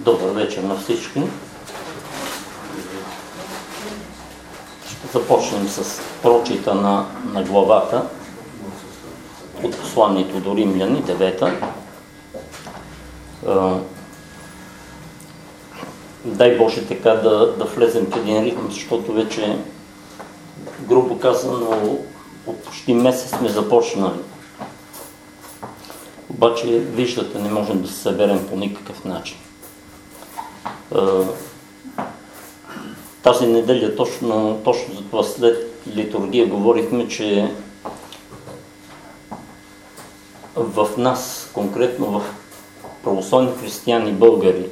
Добър вечер на всички. Ще започнем с прочита на главата от посланието до Римляни, 9. Дай Боже така да влезем в един ритм, защото вече, грубо казано, от почти месец сме започнали. Обаче, виждате, не можем да се съберем по никакъв начин. Тази неделя точно за това след литургия говорихме, че в нас, конкретно в православни християни българи,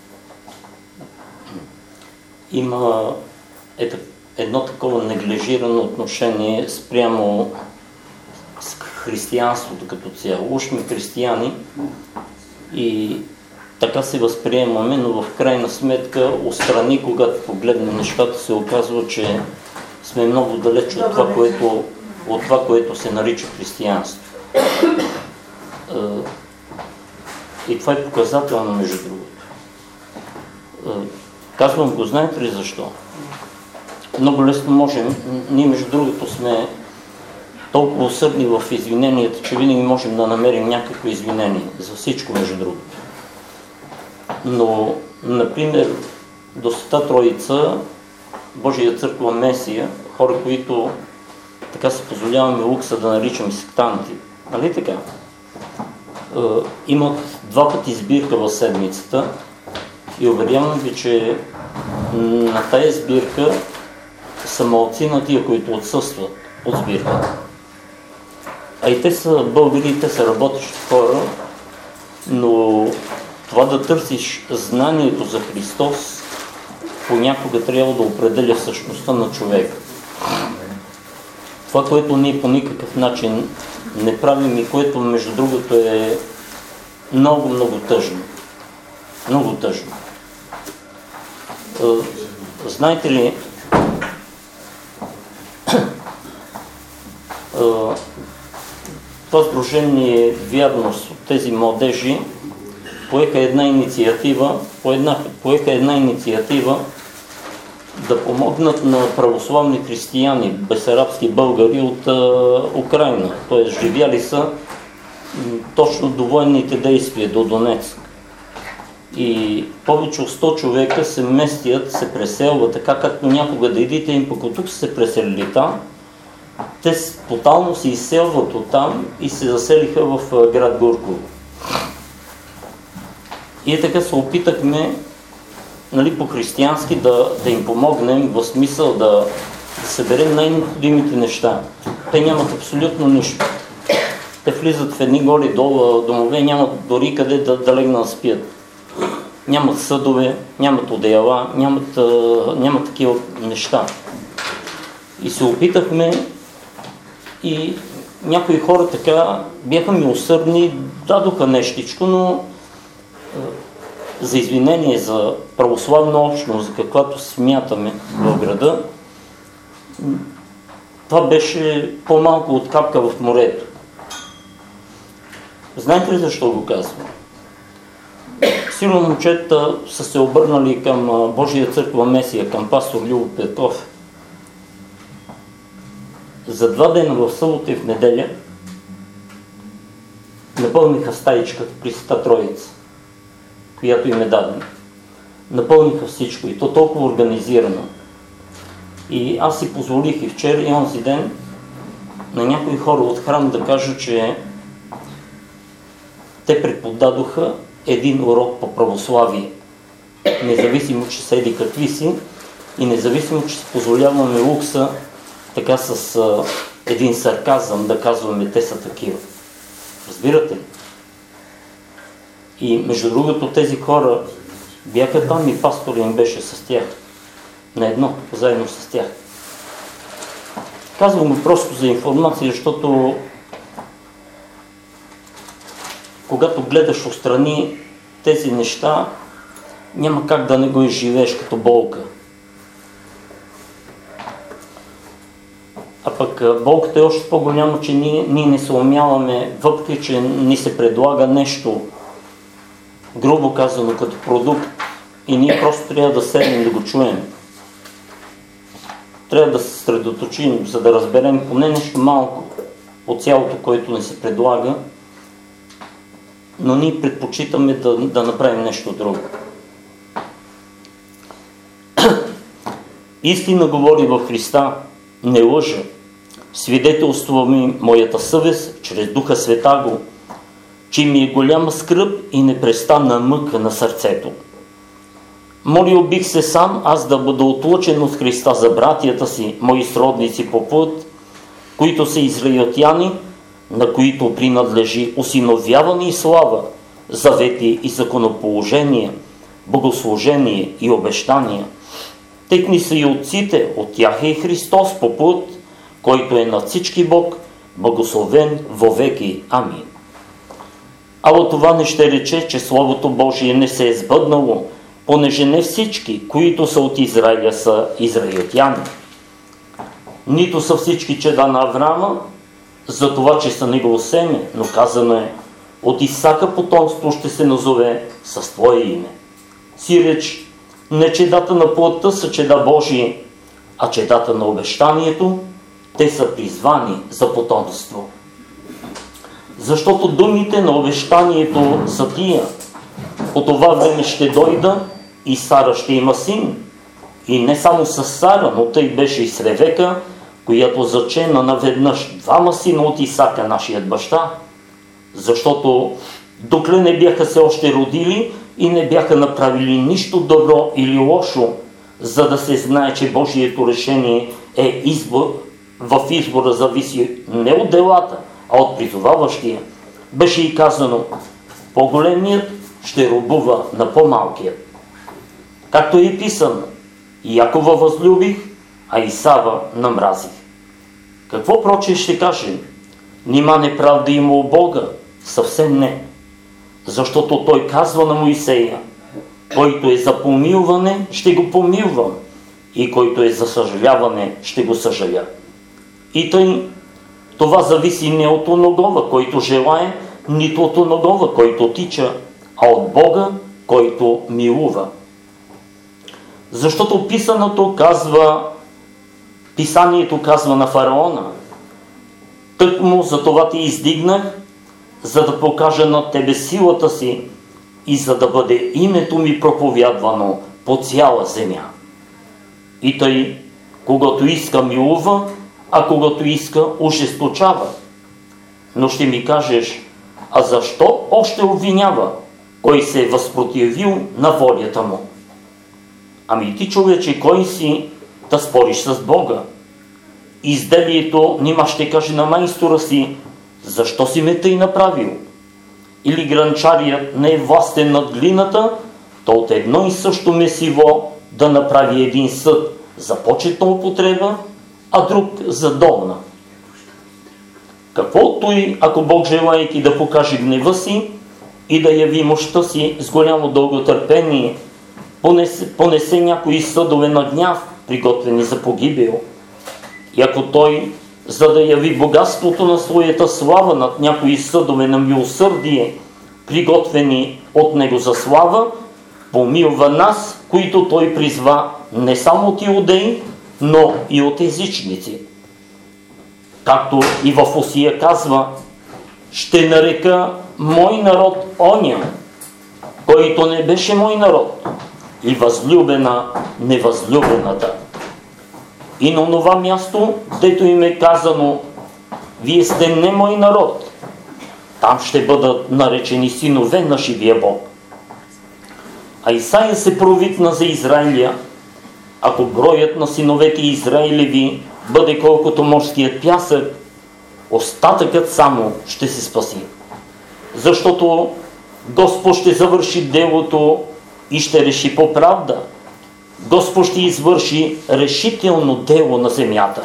има едно такова неглижирано отношение спрямо с християнството като цяло. Уж сме християни и така се възприемаме, но в крайна сметка отстрани, когато погледнем нещата, се оказва, че сме много далеч от това, което се нарича християнство. И това е показателно, между другото. Казвам го, знаете ли защо? Много лесно можем, ние между другото сме толкова усърдни в извиненията, че винаги можем да намерим някакво извинение за всичко, между другото. Но, например, до Света Троица, Божия църква Месия, хора, които така се позволяваме лукса да наричаме сектанти, нали така? Имат 2 пъти сбирка в седмицата и уверявам ви, че на тая сбирка са малцина тия, които отсъстват от сбирката. А и те са българи, те са работещи хора, но това да търсиш знанието за Христос понякога трябва да определя същността на човека. Това, което ние по никакъв начин не правим и което между другото е много, много тъжно. Много тъжно. Знаете ли, това сдружение Вярност от тези младежи поеха една инициатива да помогнат на православни християни, бесарабски българи от Украйна. Т.е. живяли са точно до военните действия, до Донецк. И повече от 100 човека се местят, се преселват, така както някога дедите им пък от тук се преселили там. Те тотално се изселват оттам и се заселиха в град Гурково. И така се опитахме, нали, по-християнски да им помогнем, в смисъл да съберем най-необходимите неща. Те нямат абсолютно нищо. Те влизат в едни голи домове, нямат дори къде да легнат да спят. Нямат съдове, нямат одеяла, нямат такива неща. И се опитахме и някои хора така бяха милосърдни, дадоха нещичко, но за извинение за православна общност, за каквато смятаме в града, това беше по-малко от капка в морето. Знаете ли защо го казвам? Сигурно момчета са се обърнали към Божия църква Месия, към пастор Любо Петков. За 2 дена в събота и в неделя напълниха стаичката при Света Троица, която им е дадена. Напълниха всичко и то толкова организирано. И аз си позволих и вчера и онзи ден на някои хора от храм да кажа, че те преподадоха един урок по православие. Независимо, че седи какви си и независимо, че си позволяваме лукса така с един сарказъм да казваме, те са такива. Разбирате ли? И между другото тези хора бяха там и пастор им беше с тях. На едно, заедно с тях. Казвам го просто за информация, защото когато гледаш отстрани тези неща, няма как да не го изживееш като болка. А пък болката е още по-голяма, че ние не се умяваме, въпреки че ни се предлага нещо грубо казано, като продукт и ние просто трябва да седнем да го чуем. Трябва да се съсредоточим, за да разберем поне нещо малко от цялото, което ни се предлага, но ние предпочитаме да направим нещо друго. Истина говори в Христа, не лъжа. Свидетелства ми моята съвест, чрез Духа Святаго, че ми е голяма скръб и непрестанна мъка на сърцето. Молил бих се сам аз да бъда отлъчен от Христа за братята си, мои сродници по път, които са израелтяни, на които принадлежи осиновяване и слава, завети и законоположение, богослужение и обещания. Техни са и отците, от тях е и Христос по път, който е над всички Бог, благословен вовеки. Амин. Ало това не ще рече, че Словото Божие не се е сбъднало, понеже не всички, които са от Израиля, са израелтяни. Нито са всички чеда на Авраама, за това, че са негово семе, но казано е, от Исака потомство ще се назове с твое име. Сиреч, не чедата на плътта са чеда Божии, а чедата на обещанието, те са призвани за потомство. Защото думите на обещанието са тия. По това време ще дойда и Сара ще има син. И не само с Сара, но тъй беше и с Ревека, която зачена наведнъж двама сина от Исака, нашият баща. Защото докле не бяха се още родили и не бяха направили нищо добро или лошо, за да се знае, че Божието решение е избор, в избора зависи не от делата, а от призоваващия. Беше и казано, по-големият ще робува на по-малкият. Както е писано, Якова възлюбих, а Исава намразих. Какво прочее ще кажем? Нима неправда има у Бога? Съвсем не. Защото той казва на Моисея, който е за помилване, ще го помилвам, и който е за съжаляване, ще го съжаля. И тъй, това зависи не от оногова, който желае, нито от оногова, който тича, а от Бога, който милува. Защото Писанието казва на фараона, тъкмо за това ти издигнах, за да покажа на тебе силата си и за да бъде името ми проповядвано по цяла земя. И тъй, когато иска милува, а когато иска ожесточава. Но ще ми кажеш, а защо още обвинява, кой се е възпротивил на волята му? Ами ти, човече, кой си да спориш с Бога? Изделието нима ще каже на майстора си, защо си ме тъй направил? Или гранчарият не е властен над глината, то от едно и също месиво да направи един съд за почетна употреба, а друг за долна. Какво от той, ако Бог, желаейки да покаже гнева си и да яви мощта си с голямо дълготърпение, понесе някои съдове на гняв, приготвени за погибел? И ако той, за да яви богатството на своята слава над някои съдове на милосърдие, приготвени от него за слава, помилва нас, които той призва не само от иудеи, но и от езичници. Както и в Осия казва, ще нарека мой народ оня, който не беше мой народ, и възлюбена невъзлюбената. И на това място, дето им е казано, вие сте не мой народ, там ще бъдат наречени синове на живия Бог. А Исаия се провикна за Израиля, ако броят на синовете Израилеви бъде колкото морският пясък, остатъкът само ще се спаси. Защото Господ ще завърши делото и ще реши по правда. Господ ще извърши решително дело на земята.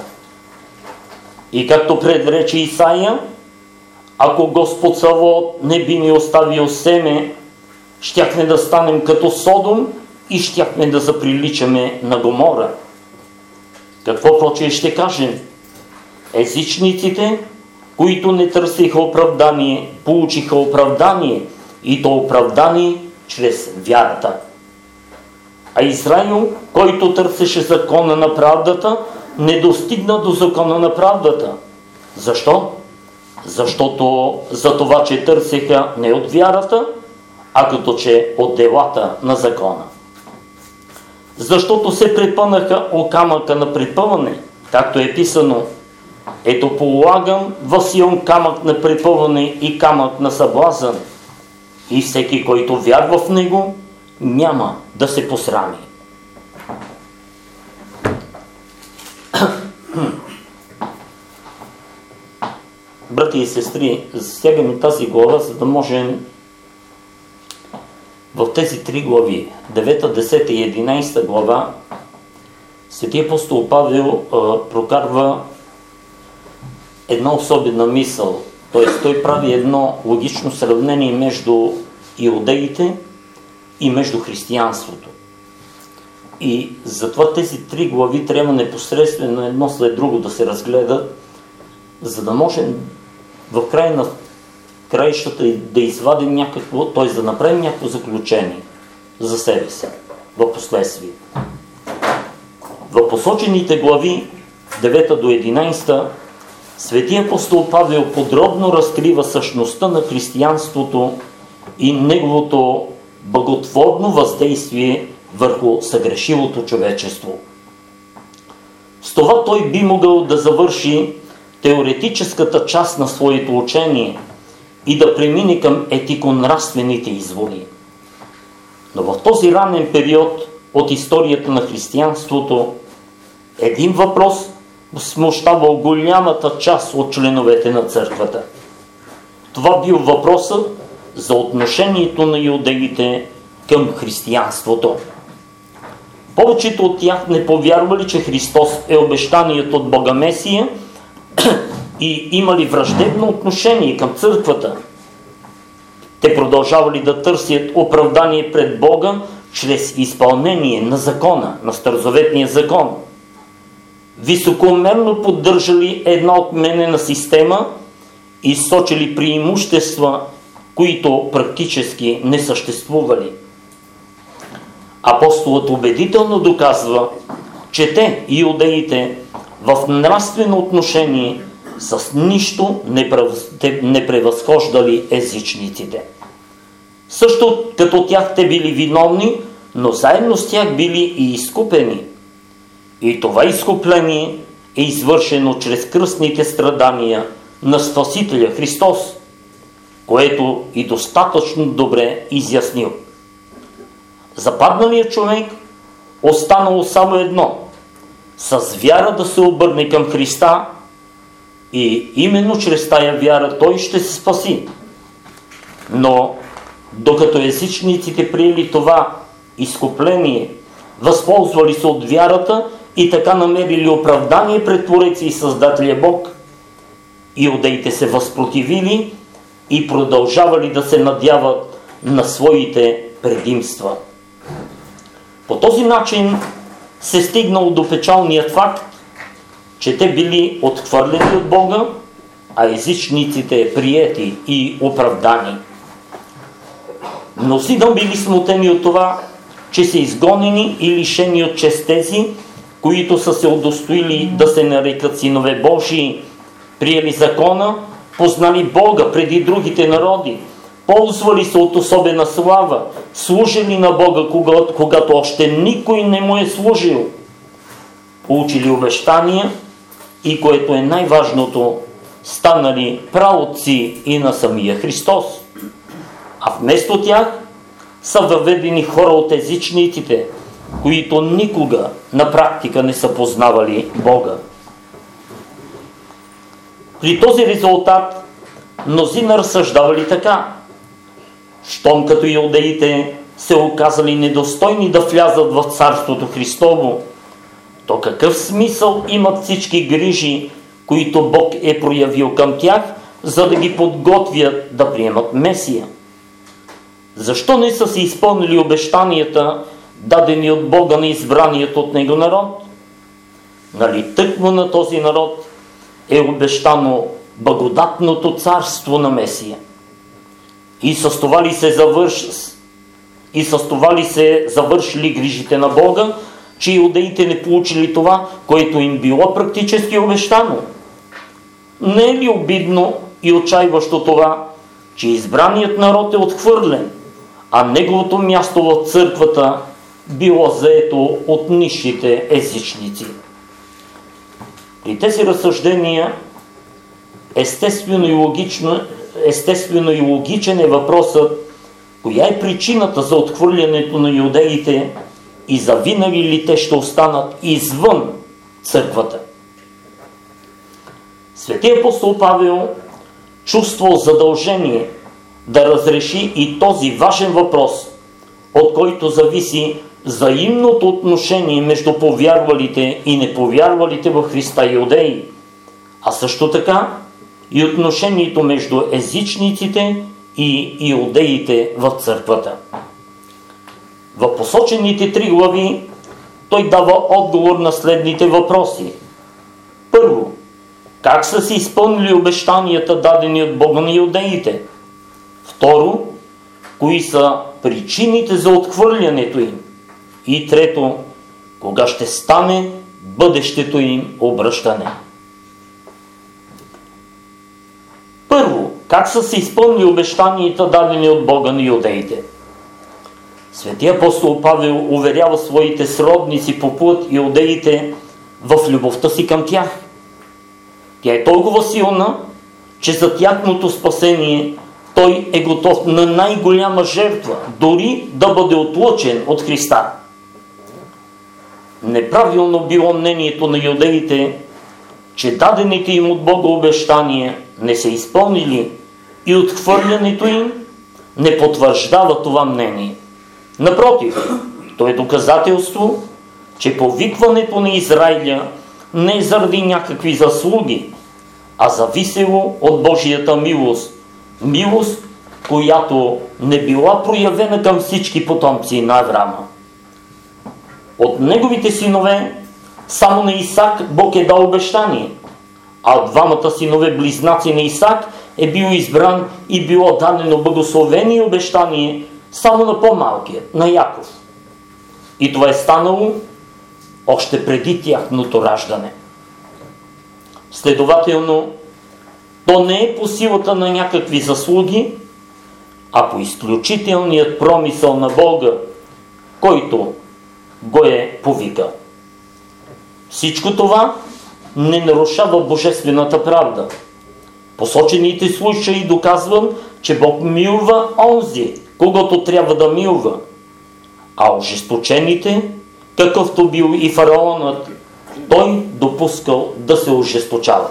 И както предрече Исаия, ако Господ Саваот не би ни оставил семе, щяхме да станем като Содом и щяхме да заприличаме на Гомора. Какво прочее ще кажем? Езичниците, които не търсиха оправдание, получиха оправдание, и то оправдание чрез вярата. А Израил, който търсеше закона на правдата, не достигна до закона на правдата. Защо? Защото за това, че търсеха не от вярата, а като че от делата на закона. Защото се препънаха о камъка на препъване, както е писано: ето полагам в Сион камък на препъване и камък на съблазън, и всеки, който вярва в него, няма да се посрами. Брати и сестри, засягаме тази глава, за да можем в тези три глави, 9, 10 и 11 глава, Светия апостол Павел прокарва една особена мисъл. Т.е. той прави едно логично сравнение между иудеите и между християнството. И затова тези три глави трябва непосредствено едно след друго да се разгледат, за да можем в край на краищата да извадим някакво, т.е. да направим някакво заключение за себе си в последствие. В посочените глави 9 до 11 Светия апостол Павел подробно разкрива същността на християнството и неговото благотворно въздействие върху съгрешилото човечество. С това той би могъл да завърши теоретическата част на своето учение и да премине към етико-нравствените изводи. Но в този ранен период от историята на християнството един въпрос смущавал голямата част от членовете на църквата. Това бил въпросът за отношението на иудеите към християнството. Повечето от тях не повярвали, че Христос е обещаният от Бога Месия и имали враждебно отношение към църквата. Те продължавали да търсят оправдание пред Бога чрез изпълнение на закона, на Старозаветния закон. Високомерно поддържали една отменена система и сочили преимущества, които практически не съществували. Апостолът убедително доказва, че те, иудеите, в нравствено отношение с нищо не превъзхождали езичниците. Също като тях те били виновни, но заедно с тях били и изкупени. И това изкупление е извършено чрез кръстните страдания на Спасителя Христос, което и достатъчно добре изяснил. Западналият човек останало само едно – с вяра да се обърне към Христа и именно чрез тая вяра той ще се спаси. Но докато езичниците приели това изкупление, възползвали се от вярата и така намерили оправдание пред Твореца и Създателя Бог, иудеите се възпротивили и продължавали да се надяват на своите предимства. По този начин се стигнало до печалният факт, че те били отхвърлени от Бога, а езичниците приети и оправдани. Мнозина били смутени от това, че са изгонени и лишени от чест тези, които са се удостоили да се нарекат синове Божии, приели закона, познали Бога преди другите народи, ползвали се от особена слава, служили на Бога, когато още никой не му е служил, получили обещания и, което е най-важното, станали праотци и на самия Христос. А вместо тях са въведени хора от езичниците, които никога на практика не са познавали Бога. При този резултат мнозина разсъждавали така: щом като иудеите се оказали недостойни да влязат в Царството Христово, то какъв смисъл имат всички грижи, които Бог е проявил към тях, за да ги подготвят да приемат Месия? Защо не са се изпълнили обещанията, дадени от Бога на избраният от Него народ? Нали тъкмо на този народ е обещано благодатното царство на Месия? И с това ли се и с това ли се завършили грижите на Бога, че иудеите не получили това, което им било практически обещано? Не е ли обидно и отчайващо това, че избраният народ е отхвърлен, а неговото място в църквата било заето от нисшите езичници? При тези разсъждения естествено и логичен е въпросът: коя е причината за отхвърлянето на юдеите и завинаги ли те ще останат извън църквата? Светият апостол Павел чувствал задължение да разреши и този важен въпрос, от който зависи взаимното отношение между повярвалите и неповярвалите в Христа юдеи, а също така и отношението между езичниците и иудеите в църквата. В посочените 3 глави той дава отговор на следните въпроси. Първо, как са се изпълнили обещанията, дадени от Бога на иудеите? Второ, кои са причините за отхвърлянето им? И трето, кога ще стане бъдещето им обръщане? Първо, как са се изпълнили обещанията, дадени от Бога на иудеите? Светия апостол Павел уверява своите сродници по път иудеите в любовта си към тях. Тя е толкова силна, че за тяхното спасение той е готов на най-голяма жертва, дори да бъде отлъчен от Христа. Неправилно било мнението на юдеите, че дадените им от Бога обещания не са изпълнили и отхвърлянето им не потвърждава това мнение. Напротив, то е доказателство, че повикването на Израиля не е заради някакви заслуги, а зависело от Божията милост. Милост, която не била проявена към всички потомци на Авраама. От неговите синове само на Исак Бог е дал обещание, а от 2 синове близнаци на Исак е бил избран и било дадено благословение обещание само на по-малкия, на Яков. И това е станало още преди тяхното раждане. Следователно, то не е по силата на някакви заслуги, а по изключителният промисъл на Бога, който го е повикал. Всичко това не нарушава божествената правда. Посочените случаи доказват, че Бог милва онзи, когато трябва да милва, а ожесточените, какъвто бил и фараонът, той допускал да се ожесточава.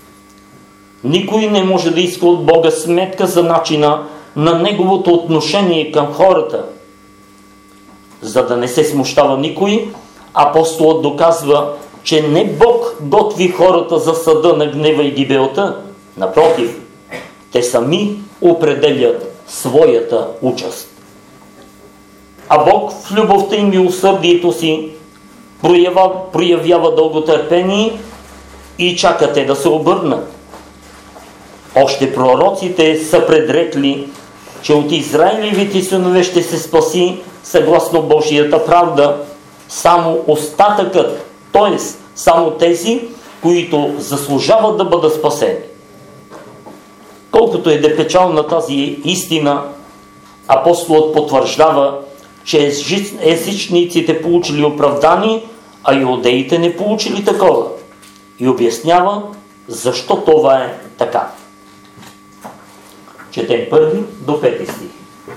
Никой не може да иска от Бога сметка за начина на неговото отношение към хората. За да не се смущава никой, апостолът доказва, че не Бог готви хората за съда на гнева и гибелта. Напротив, те сами определят своята участ. А Бог в любовта и милосърдието си проявява дълготърпение и чака те да се обърнат. Още пророците са предрекли, че от Израилевите синове ще се спаси съгласно Божията правда само остатъкът, т.е. само тези, които заслужават да бъдат спасени. Колкото е депечална тази истина, апостолът потвърждава, че езичниците получили оправдание, а иудеите не получили такова. И обяснява защо това е така. Четем 1 до 5 стих.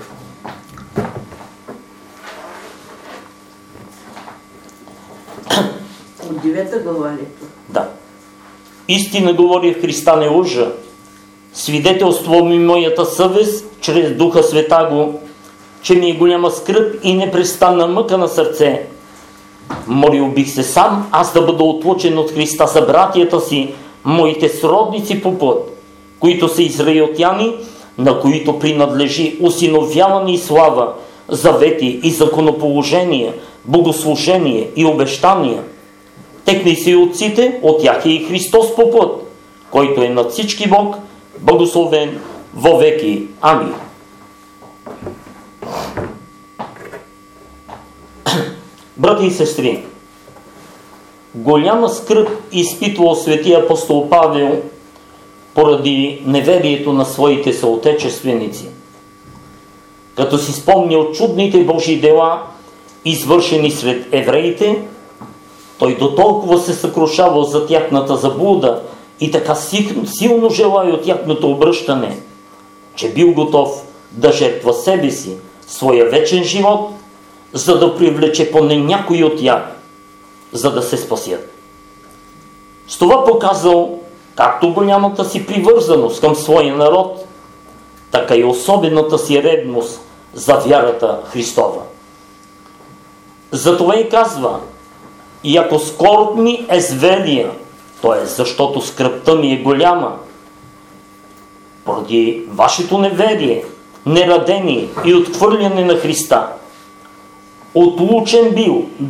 От 9 глава ли? Да. Истина говори в Христа, не лъжа. Свидетелство ми моята съвест, чрез Духа Святаго, че ми е голяма скръб и непрестанна мъка на сърце. Молил бих се сам аз да бъда отлучен от Христа за братята си, моите сродници по път, които са израелтяни, на които принадлежи усиновяване и слава, завети и законоположения, богослужение и обещания. Техни са и отците, от тях е и Христос по път, който е над всички Бог, благословен вовеки. Амин. Брати и сестри, голяма скръб изпитвал светия апостол Павел поради неверието на своите съотечественици. Като си спомнял чудните Божии дела, извършени сред евреите, той дотолкова се съкрушавал за тяхната заблуда и така силно желая от тяхното обръщане, че бил готов да жертва себе си, своя вечен живот, за да привлече поне някой от тях, за да се спасят. С това показал както голямата си привързаност към своя народ, така и особената си ревност за вярата Христова. Затова и казва: и ако скорб ми е зверия, т.е. защото скръбта ми е голяма, поради вашето неверие, нерадение и отхвърляне на Христа, отлучен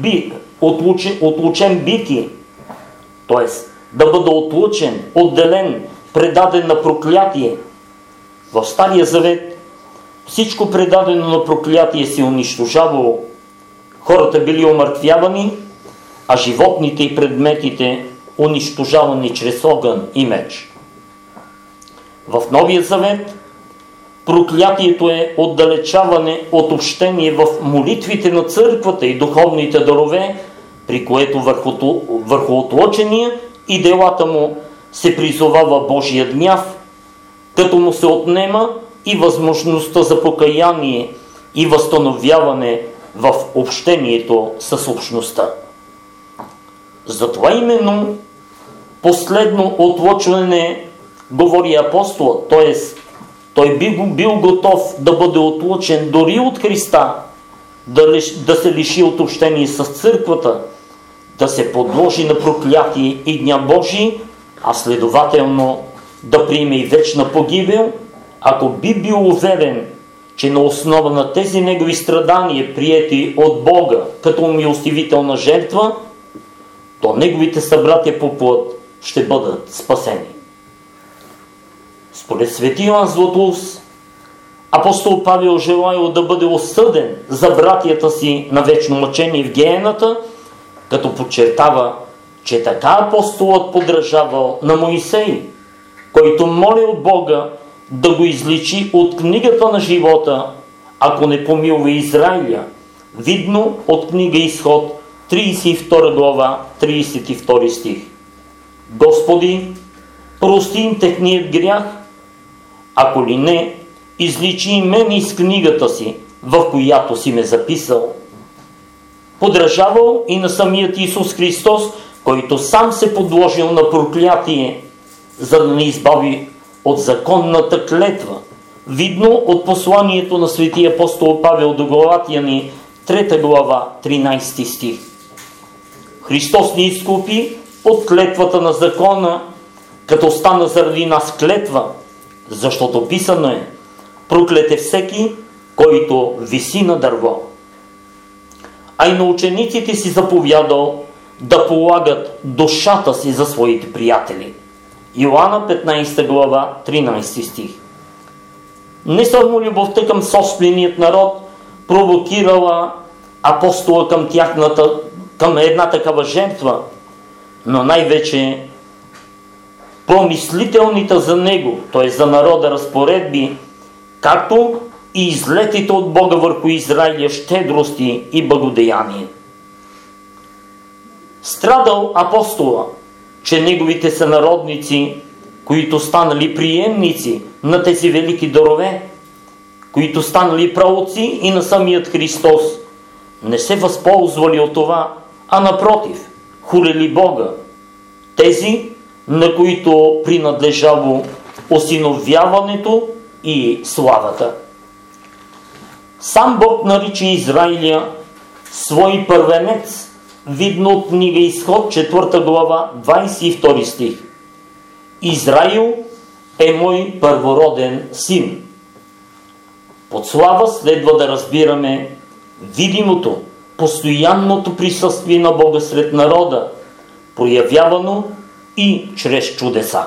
бити, т.е. да бъда отлучен, отделен, предаден на проклятие. В Стария Завет всичко предадено на проклятие се унищожавало. Хората били омъртвявани, а животните и предметите унищожавани чрез огън и меч. В Новия Завет проклятието е отдалечаване от общение в молитвите на църквата и духовните дарове, при което върху отлъчения и делата му се призовава Божия гняв, като му се отнема и възможността за покаяние и възстановяване в общението с общността. Затова именно последно отлъчване говори апостолът, т.е. той бил готов да бъде отлъчен дори от Христа, да се лиши от общение с църквата, да се подложи на проклятие и гняв Божий, а следователно да приеме и вечна погибел, ако би бил уверен, че на основа на тези негови страдания, приети от Бога като милостивителна жертва, то неговите събратя по плът ще бъдат спасени. Според свети Йоан Златоуст, апостол Павел желаял да бъде осъден за братята си на вечно мъчение в геената, като подчертава, че така апостолът подражавал на Моисей, който молил Бога да го изличи от книгата на живота, ако не помилва Израиля, видно от книга Изход 32 глава, 32 стих. Господи, прости им техният грях, ако ли не, изличи и мен из книгата си, в която си ме записал. Подражавал и на самият Исус Христос, който сам се подложил на проклятие, за да не избави от законната клетва, видно от посланието на светия апостол Павел до Галатяни, 3 глава, 13 стих. Христос ни изкупи от клетвата на закона, като стана заради нас клетва, защото писано е: проклет е всеки, който виси на дърво. А и на учениците си заповядал да полагат душата си за своите приятели. Йоанна 15 глава, 13 стих. Не само любовта към собственият народ провокирала апостола към една такава жертва, но най-вече помислителните за него, т.е. за народа разпоредби, както и излетите от Бога върху Израиля щедрости и благодеяние. Страдал апостола, че неговите сънародници, които станали приемници на тези велики дарове, които станали праотци и на самият Христос, не се възползвали от това, а напротив, хулили Бога, тези, на които принадлежало осиновяването и славата. Сам Бог нарича Израиля свой първенец, видно от книга Изход 4 глава, 22 стих. Израил е мой първороден син. Под слава следва да разбираме видимото, постоянното присъствие на Бога сред народа, проявявано и чрез чудеса.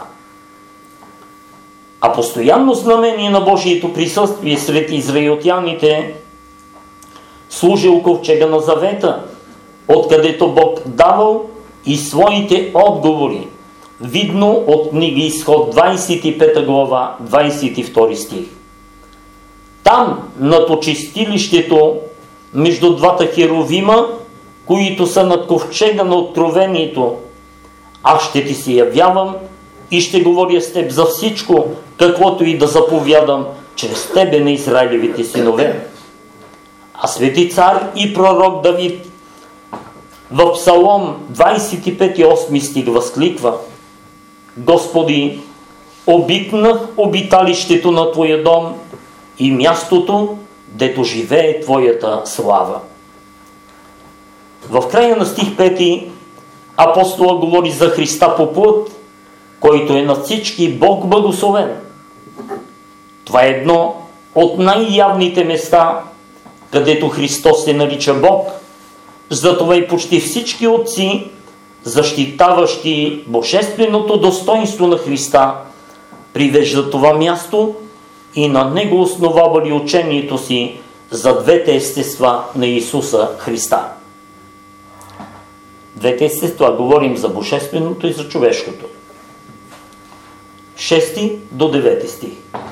А постоянно знамение на Божието присъствие сред израелтяните служил ковчега на завета, откъдето Бог давал и своите отговори, видно от книга Изход 25 глава, 22 стих. Там, над очистилището, между двата херовима, които са над ковчега на откровението, аз ще ти се явявам и ще говоря с теб за всичко, каквото и да заповядам чрез тебе на Израилевите синове. А свети цар и пророк Давид в Псалом 25:8 стих възкликва: Господи, обикнах обиталището на Твоя дом и мястото, дето живее Твоята слава. В края на стих 5 апостола говори за Христа по плът, който е над всички Бог благословен. Това е едно от най-явните места, където Христос се нарича Бог. Затова и почти всички отци, защитаващи божественото достоинство на Христа, привеждат това място и на него основавали учението си за двете естества на Исуса Христа. Двете естества, говорим за божественото и за човешкото. 6 до 9 стих.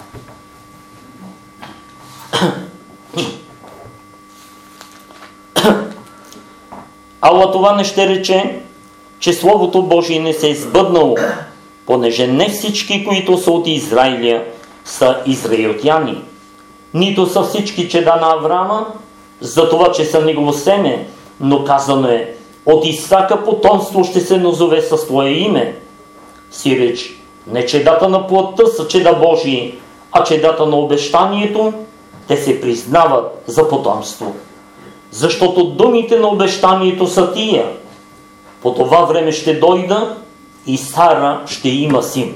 Ала това не ще рече, че Словото Божие не се е сбъднало, понеже не всички, които са от Израиля, са израилтяни. Нито са всички чеда на Авраама, за това, че са негово семе, но казано е: от Исака потомство ще се назове със твое име. Си реч, не чедата на плътта са чеда Божии, а чедата на обещанието, те се признават за потомство. Защото думите на обещанието са тия: по това време ще дойда и Сара ще има син.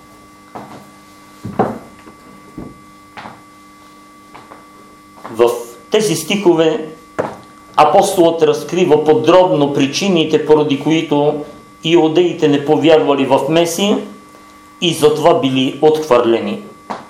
В тези стихове апостолът разкрива подробно причините, поради които иудеите не повярвали в Месия и затова били отхвърлени.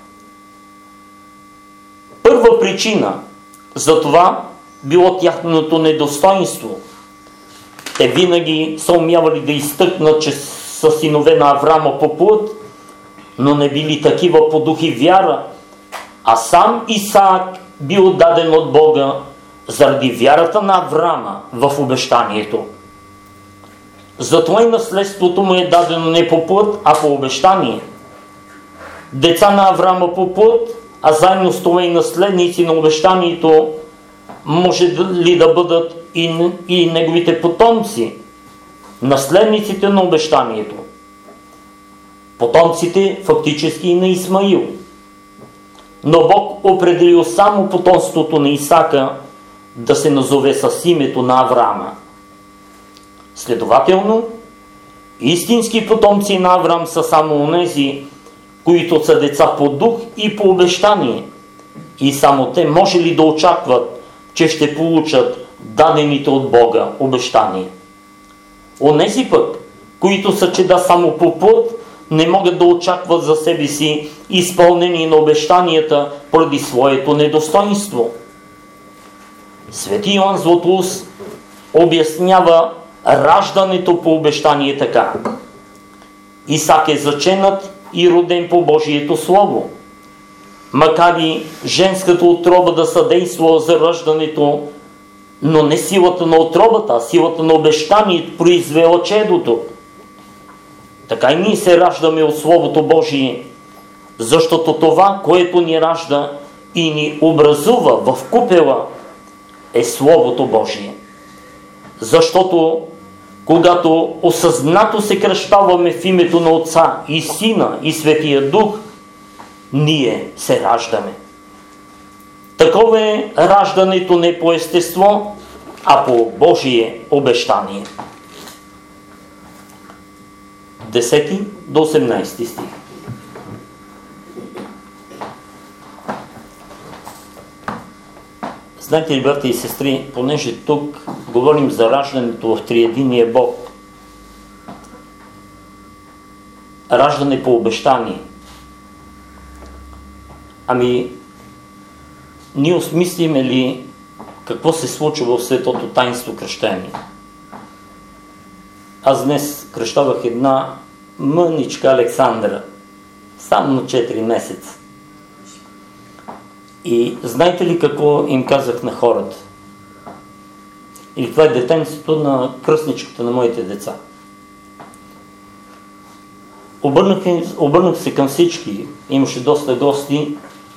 Първа причина за това било тяхното недостоинство. Те винаги са умявали да изтъкнат, че са синове на Авраама по плът, но не били такива по дух и вяра, а сам Исаак бил даден от Бога заради вярата на Авраама в обещанието. Затова и наследството му е дадено не по плът, а по обещание. Деца на Авраама по плът, а заедно с това и наследници на обещанието, може ли да бъдат и неговите потомци, наследниците на обещанието? Потомците фактически и на Исмаил. Но Бог определил само потомството на Исака да се назове с името на Авраама. Следователно, истински потомци на Авраам са само онези, които са деца по дух и по обещание, и само те може ли да очакват, че ще получат дадените от Бога обещания. Онези пък, които са чеда само по плът, не могат да очакват за себе си изпълнение на обещанията поради своето недостоинство. Свети Йоан Златоуст обяснява раждането по обещание така: Исак е заченат и роден по Божието Слово. Макар и женската утроба да съдейства за раждането, но не силата на утробата, а силата на обещанието произвела чедото. Така и ние се раждаме от Словото Божие, защото това, което ни ражда и ни образува в купела, е Словото Божие. Защото когато осъзнато се кръщаваме в името на Отца и Сина и Светия Дух, ние се раждаме. Такова е раждането не по естество, а по Божие обещание. 10 до 18 стих. Знаете ли, брати и сестри, понеже тук говорим за раждането в триединия Бог, раждане по обещание, ние осмислиме ли какво се случва в светото таинство кръщение? Аз днес кръщавах една мъничка Александра, само на 4 месеца. И знаете ли какво им казах на хората? Или това е детенството на кръстничката на моите деца. Обърнах се към всички, имаше доста гости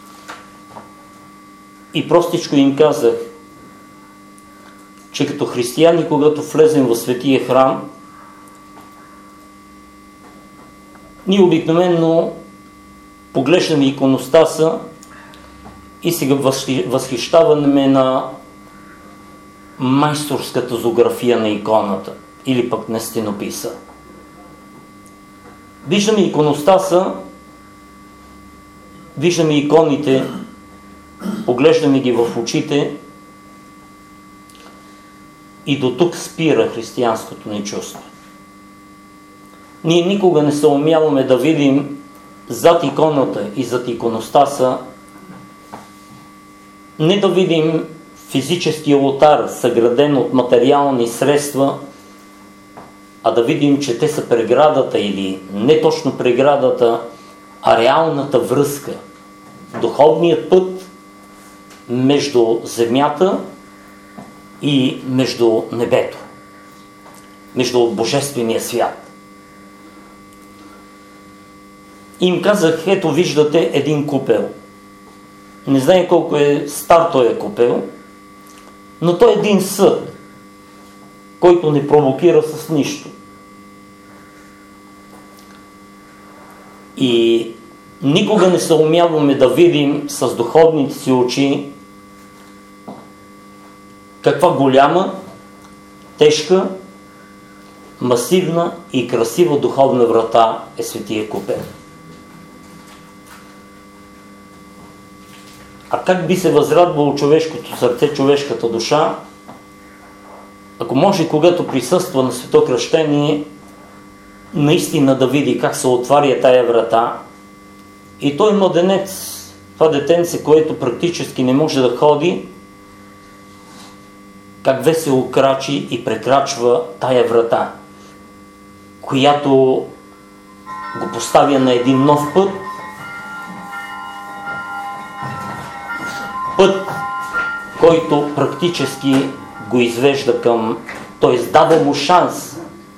и простичко им казах, че като християни, когато влезем в Светия храм, ние обикновено поглеждаме иконостаса и сега възхищаваме на майсторската зография на иконата или пък на стенописа. Виждаме иконостаса, виждаме иконите, поглеждаме ги в очите и до тук спира християнското ни чувство. Ние никога не се умяваме да видим зад иконата и зад иконостаса, не да видим физическия олтар, съграден от материални средства, а да видим, че те са преградата или не точно преградата, а реалната връзка, духовният път между земята и между небето, между божествения свят. Им казах, ето виждате един купел. Не знае колко е стар този купел, но той е един съд, който не провокира с нищо. И никога не се умяваме да видим с духовните си очи каква голяма, тежка, масивна и красива духовна врата е Светия купел. А как би се възрадвало човешкото сърце, човешката душа, ако може, когато присъства на свето кръщение, наистина да види как се отваря тая врата и той младенец, това детенце, което практически не може да ходи, как весело крачи и прекрачва тая врата, която го поставя на един нов път, който практически го извежда към, т.е. дава му шанс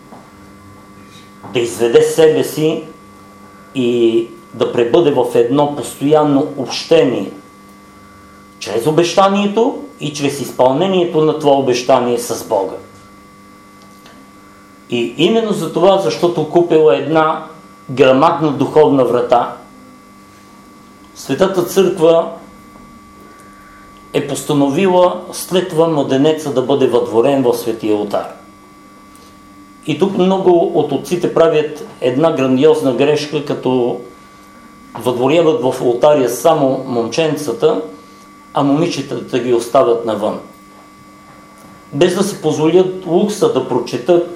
да изведе себе си и да пребъде в едно постоянно общение чрез обещанието и чрез изпълнението на това обещание с Бога. И именно за това, защото купел е една грамадна духовна врата, Светата Църква е постановила след това младенеца да бъде въдворен в Светия олтар. И тук много от отците правят една грандиозна грешка, като въдворяват в олтария само момченцата, а момичетата ги оставят навън. Без да си позволят лукса да прочетат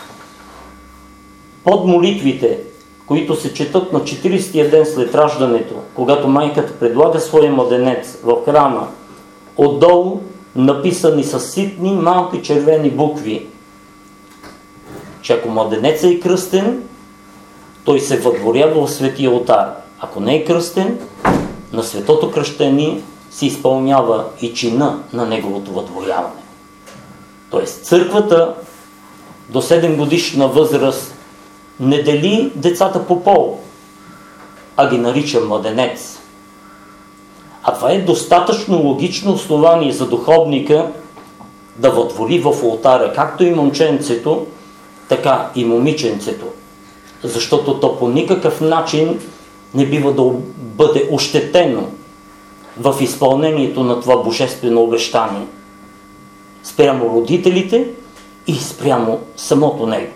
под молитвите, които се четат на 40-тия ден след раждането, когато майката предлага своя младенец в храма, отдолу написани с ситни малки червени букви, че ако младенецът е кръстен, той се въдворява в Светия олтар. Ако не е кръстен, на светото кръщение се изпълнява и чина на неговото въдворяване. Тоест църквата до 7 годишна възраст не дели децата по пол, а ги нарича младенец. А това е достатъчно логично основание за духовника да въдвори в олтара както и момченцето, така и момиченцето. Защото то по никакъв начин не бива да бъде ощетено в изпълнението на това божествено обещание спрямо родителите и спрямо самото него.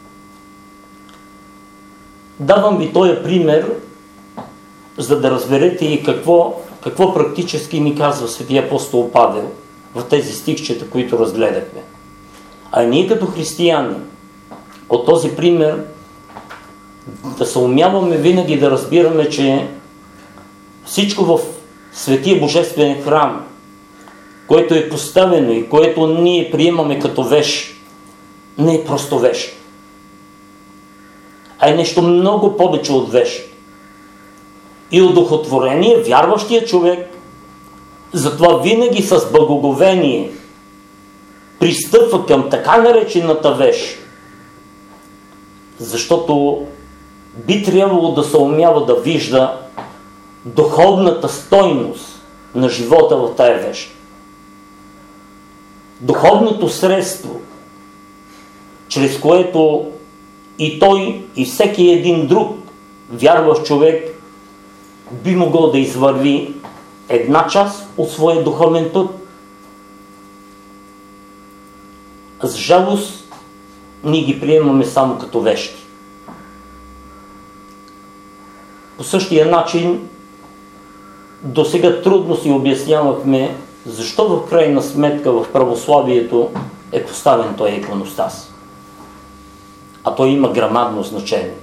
Давам ви този пример, за да разберете и какво практически ни казва Светия апостол Павел в тези стихчета, които разгледахме. А ние като християни от този пример да се умяваме винаги да разбираме, че всичко в Светия Божествен храм, което е поставено и което ние приемаме като вещ, не е просто вещ. а е нещо много повече от вещ. И удохотворение, вярващия човек, затова винаги с благоговение пристъпва към така наречената вещ, защото би трябвало да се умява да вижда духовната стойност на живота в тая вещ. Духовното средство, чрез което и той, и всеки един друг вярващ човек би могъл да извърви една част от своя духовен път. С жалост ние ги приемаме само като вещи. По същия начин досега трудно си обяснявахме защо в крайна сметка в православието е поставен този иконостас. А той има грамадно значение.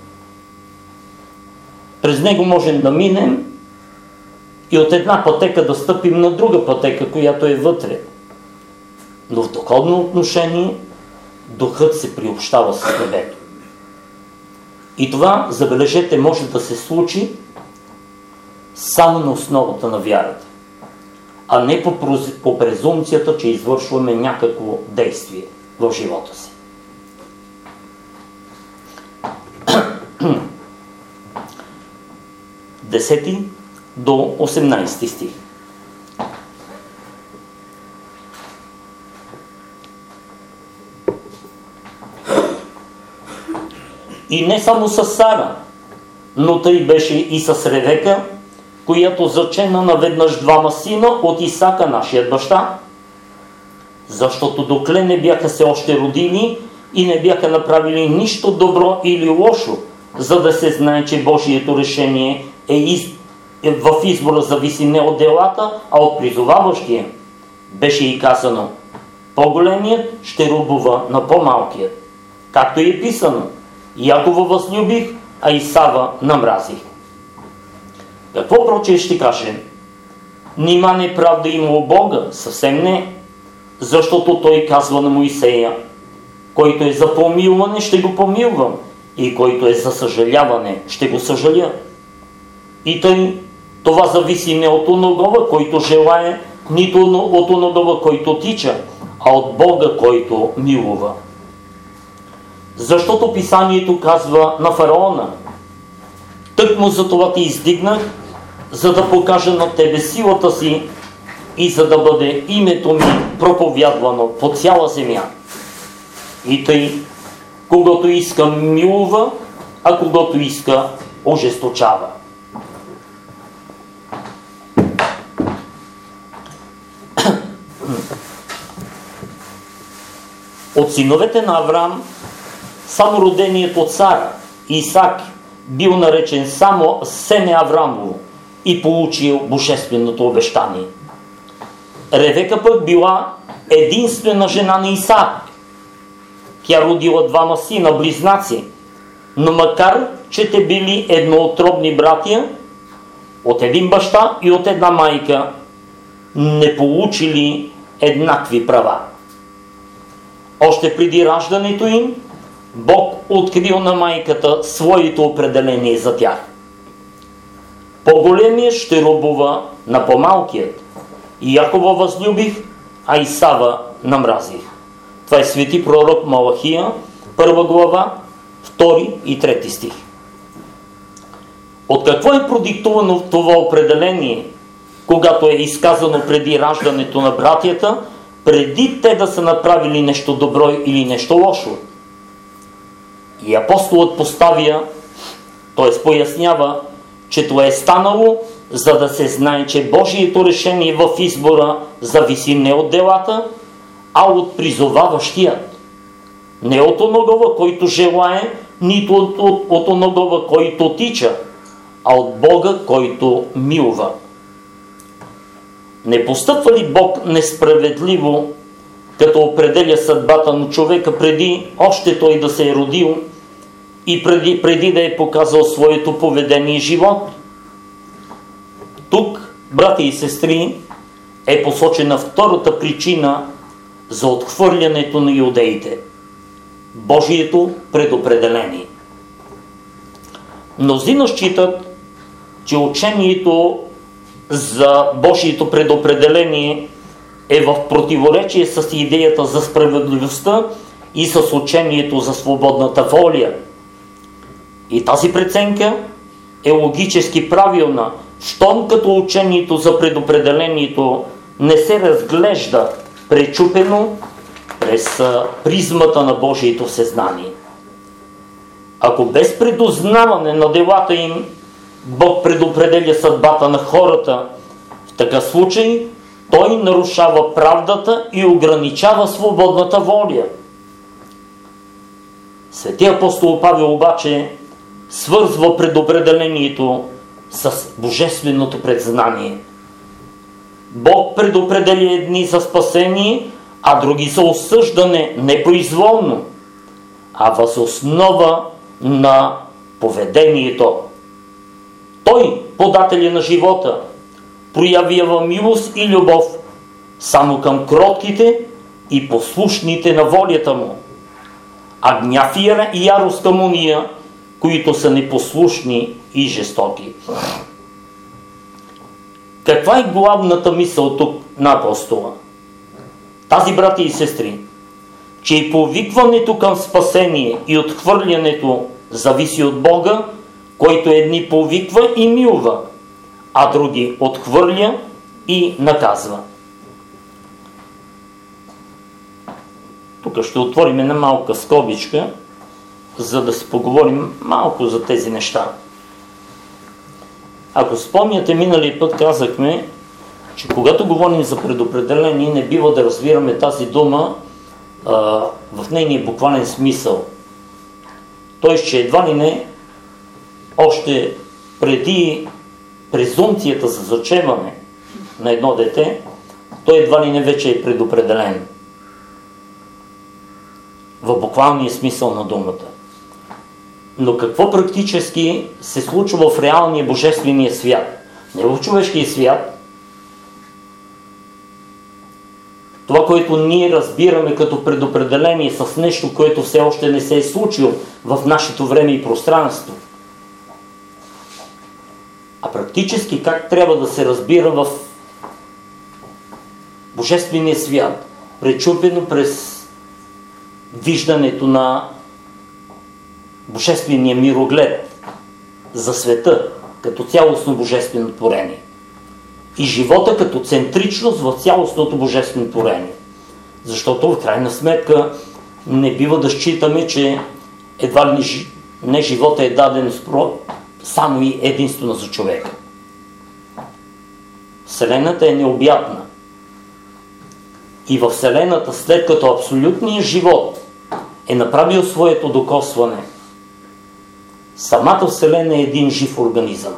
През него можем да минем и от една пътека да стъпим на друга пътека, която е вътре. Но в духовно отношение духът се приобщава с небето. И това, забележете, може да се случи само на основата на вярата, а не по презумцията, че извършваме някакво действие в живота си. 10 до 18 стих. И не само с Сара, но тъй беше и с Ревека, която зачена наведнъж двама сина от Исака, нашият баща, защото докле не бяха се още родили и не бяха направили нищо добро или лошо, за да се знае, че Божието решение в избора зависи не от делата, а от призоваващия. Беше и казано: по-големият ще робува на по-малкият. Както е писано: Якова възлюбих, а Исава намразих. Какво прочее ще кажем? Нима неправда има у Бога? Съвсем не. Защото той казва на Моисея: който е за помилване, ще го помилвам, и който е за съжаляване, ще го съжаля. И тъй, това зависи не от оногова, който желае, нито от оногова, който тича, а от Бога, който милува. Защото писанието казва на фараона: тъкмо за това ти издигнах, за да покажа на тебе силата си и за да бъде името ми проповядвано по цяла земя. И тъй, когато иска милува, а когато иска ожесточава. От синовете на Авраам само роденият от Сара, Исак, бил наречен само семе Аврамово и получил божественото обещание. Ревека пък била единствена жена на Исак. Тя родила двама сина, близнаци, но макар че те били едноотробни братия, от един баща и от една майка, не получили еднакви права. Още преди раждането им, Бог открил на майката своето определение за тях. По-големият ще робува на по-малкият. Якова възлюбих, а Исава намразих. Това е свети пророк Малахия, 1 глава, 2 и 3 стих. От какво е продиктувано това определение, когато е изказано преди раждането на братята, преди те да са направили нещо добро или нещо лошо? И апостолът поставя, т.е. пояснява, че това е станало, за да се знае, че Божието решение в избора зависи не от делата, а от призоваващият. Не от оногова, който желае, нито от оногова, който тича, а от Бога, който милва. Не постъпва ли Бог несправедливо, като определя съдбата на човека преди още той да се е родил и преди да е показал своето поведение и живот? Тук, брати и сестри, е посочена втората причина за отхвърлянето на юдеите – Божието предопределение. Мнозина считат, че учението за Божието предопределение е в противоречие с идеята за справедливостта и с учението за свободната воля. И тази преценка е логически правилна, щом като учението за предопределението не се разглежда пречупено през призмата на Божието всезнание. Ако без предузнаване на делата им Бог предопределя съдбата на хората, в такъв случай Той нарушава правдата и ограничава свободната воля. Свети апостол Павел обаче свързва предопределението с божественото предзнание. Бог предопределя едни за спасение, а други за осъждане непроизволно, а въз основа на поведението. Той, подателя на живота, проявява милост и любов само към кротките и послушните на волята му, а гняв и ярост към уния, които са непослушни и жестоки. Каква е главната мисъл тук на апостола? Тази, брати и сестри, че и повикването към спасение и отхвърлянето зависи от Бога, който едни повиква и милва, а други отхвърля и наказва. Тук ще отворим една малка скобичка, за да си поговорим малко за тези неща. Ако спомняте, миналия път казахме, че когато говорим за предопределение, не бива да разбираме тази дума в нейния буквален смисъл. Тоест, че едва ли не, още преди презумпцията за зачеване на едно дете, той едва ли не вече е предопределен. В буквалния смисъл на думата. Но какво практически се случва в реалния божествения свят? Не в човешкия свят. Това, което ние разбираме като предопределение с нещо, което все още не се е случило в нашето време и пространство. А практически как трябва да се разбира в божествения свят, пречупено през виждането на божествения мироглед за света като цялостно божествено творение и живота като центричност в цялостното божествено творение. Защото в крайна сметка не бива да считаме, че едва ли не живота е даден само и единствено за човека. Вселената е необятна. И във Вселената, след като абсолютният живот е направил своето докосване, самата Вселена е един жив организъм.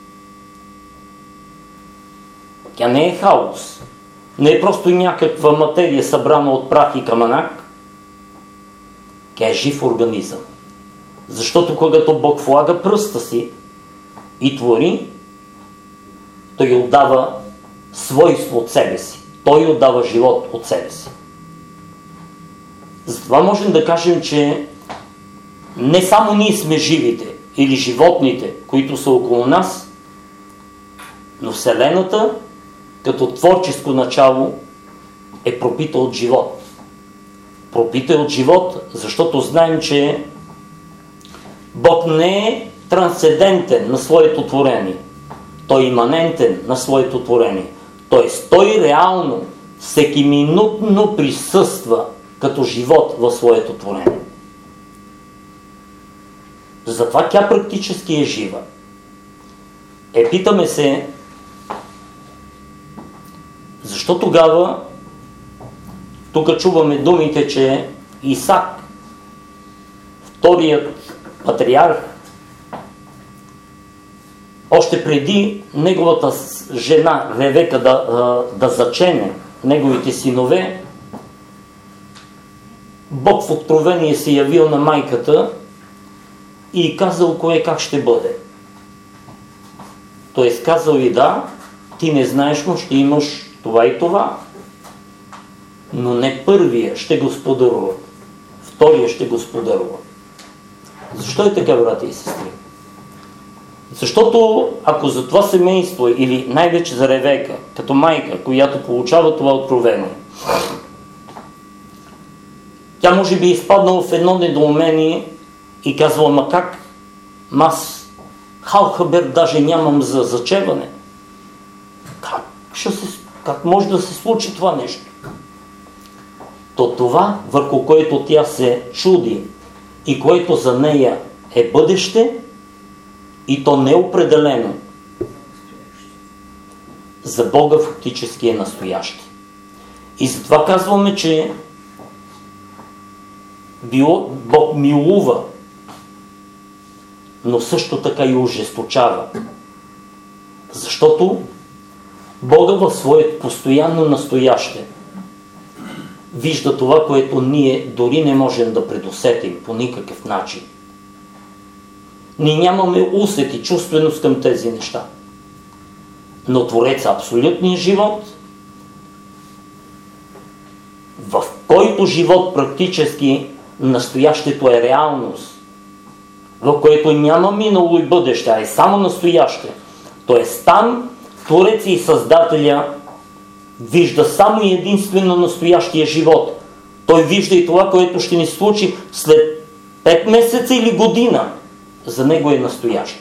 Тя не е хаос. Не е просто някаква материя събрана от прах и камънак. Тя е жив организъм. Защото когато Бог влага пръста си и твори, Той отдава свойство от себе си. Той отдава живот от себе си. Затова можем да кажем, че не само ние сме живите или животните, които са около нас, но Вселената като творческо начало е пропита от живот. Пропита от живот, защото знаем, че Бог не е трансцендентен на своето творение. Той е иманентен на своето творение. Тоест, Той реално, всеки минутно присъства като живот в своето творение. Затова тя практически е жива. Питаме се, защо тогава тук чуваме думите, че Исак, вторият патриарх, още преди неговата жена Ревека да зачене неговите синове, Бог в откровение се явил на майката и казал кое как ще бъде. Тоест казал и да, ти не знаеш, но ще имаш това и това. Но не първия ще господарува, втория ще господарува. Защо е така, брати и сестри? Защото ако за това семейство, или най-вече за Ревека, като майка, която получава това откровение, тя може би изпаднала в едно недоумение и казвала: ма как? Аз халхабер даже нямам за зачеване. Как може да се случи това нещо? То това, върху което тя се чуди и което за нея е бъдеще, и то неопределено, за Бога фактически е настояще. И затова казваме, че Бог милува, но също така и ожесточава. Защото Бога в своето постоянно настояще вижда това, което ние дори не можем да предусетим по никакъв начин. Ние нямаме усет и чувственост към тези неща. Но Твореца абсолютния живот, в който живот практически настоящето е реалност, в което няма минало и бъдеще, а е само настояще. Тоест там Твореца и Създателя вижда само и единствено настоящия живот. Той вижда и това, което ще ни случи след 5 месеца или година. За него е настояще.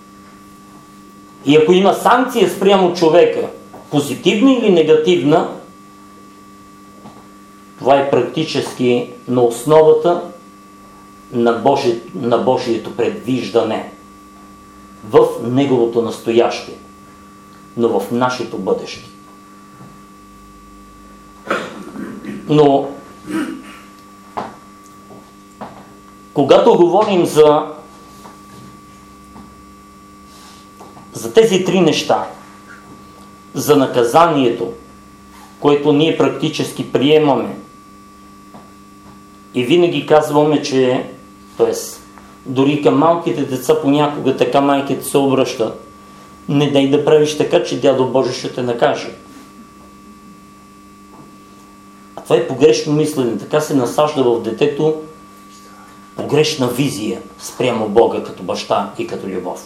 И ако има санкция спрямо човека, позитивна или негативна, това е практически на основата на Божието предвиждане в неговото настояще, но в нашето бъдеще. Но когато говорим за тези 3 неща, за наказанието, което ние практически приемаме и винаги казваме, че, т.е. дори към малките деца понякога така майките се обръщат: не дай да правиш така, че дядо Боже ще те накаже. А това е погрешно мислене. Така се насажда в детето погрешна визия спрямо Бога като баща и като любов.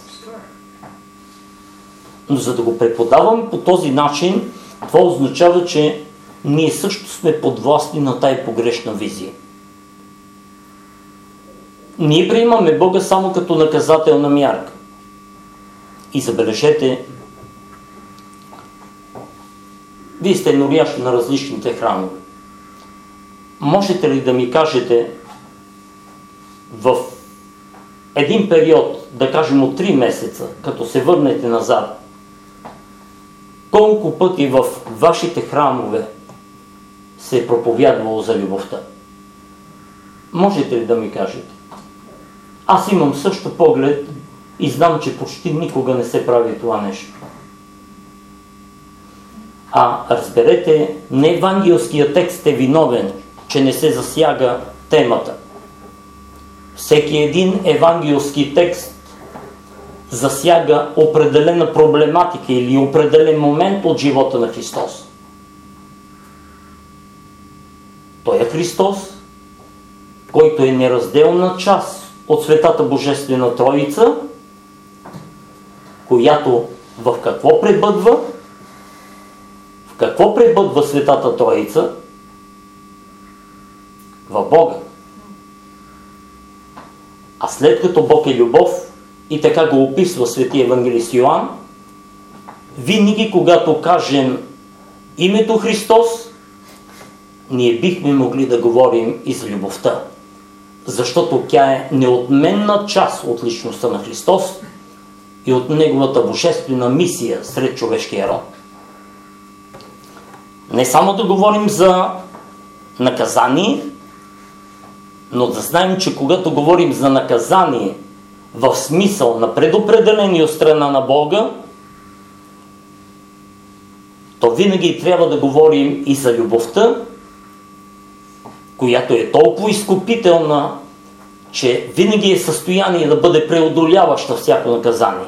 Но за да го преподаваме по този начин, това означава, че ние също сме подвластни на тая погрешна визия. Ние приемаме Бога само като наказателна мярка. И забележете, вие сте норящи на различните храмове. Можете ли да ми кажете в един период, да кажем от 3 месеца, като се върнете назад, колко пъти в вашите храмове се е проповядвало за любовта? Можете ли да ми кажете? Аз имам също поглед и знам, че почти никога не се прави това нещо. Разберете, не евангелският текст е виновен, че не се засяга темата. Всеки един евангелски текст засяга определена проблематика или определен момент от живота на Христос. Той е Христос, който е неразделна част от Светата Божествена Троица, която в какво пребъдва? В какво пребъдва Светата Троица? В Бога. А след като Бог е любов, и така го описва светия евангелист Йоан, винаги когато кажем името Христос, ние бихме могли да говорим и за любовта. Защото тя е неотменна част от личността на Христос и от неговата божествена мисия сред човешкия род. Не само да говорим за наказание, но да знаем, че когато говорим за наказание в смисъл на предопределение от страна на Бога, то винаги трябва да говорим и за любовта, която е толкова изкупителна, че винаги е в състояние да бъде преодоляваща всяко наказание.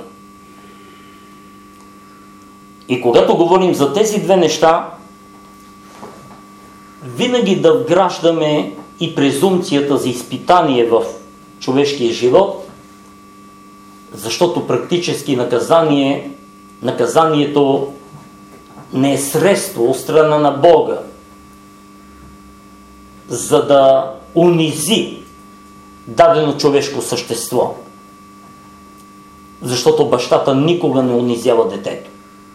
И когато говорим за тези 2 неща, винаги да вграждаме и презумпцията за изпитание в човешкия живот, Защото практически наказанието не е средство от страна на Бога, за да унизи дадено човешко същество. Защото бащата никога не унизява детето.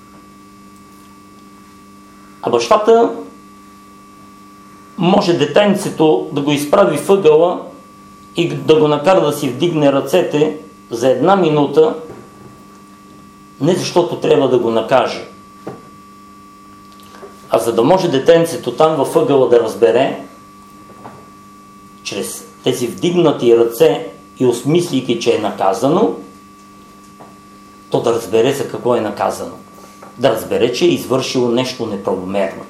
А бащата може детенцето да го изправи въгъла и да го накара да си вдигне ръцете за 1 минута, не защото трябва да го накаже, а за да може детенцето там във въгъла да разбере, чрез тези вдигнати ръце и осмислики, че е наказано, то да разбере за какво е наказано. Да разбере, че е извършило нещо неправомерно.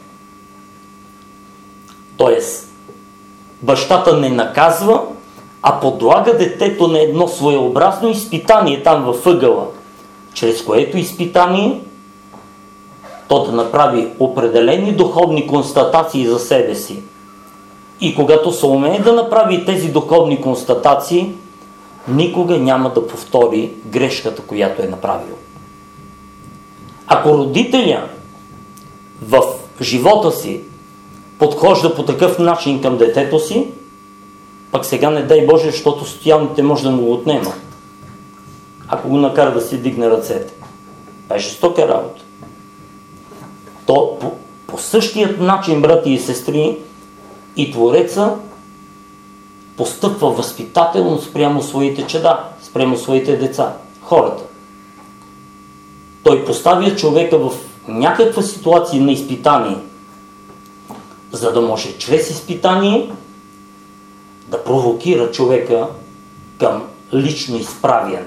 Тоест, бащата не наказва, а подлага детето на едно своеобразно изпитание там във ъгъла, чрез което изпитание то да направи определени духовни констатации за себе си. И когато се умее да направи тези духовни констатации, никога няма да повтори грешката, която е направил. Ако родителя в живота си подхожда по такъв начин към детето си, пък сега не дай Боже, защото социалните може да му го отнема. Ако го накара да си дигне ръцете. Това е жестока работа. То по същият начин, брати и сестри, и Твореца постъпва възпитателно спрямо своите чеда, спрямо своите деца, хората. Той поставя човека в някаква ситуация на изпитание, за да може чрез изпитание да провокира човека към лично изправяне.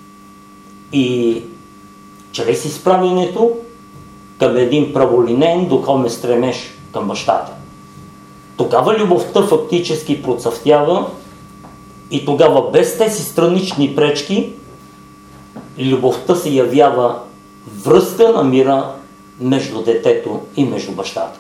И чрез изправянето към един праволинен духовен стремеж към бащата. Тогава любовта фактически процъфтява и тогава без тези странични пречки любовта се явява връзка на мира между детето и между бащата.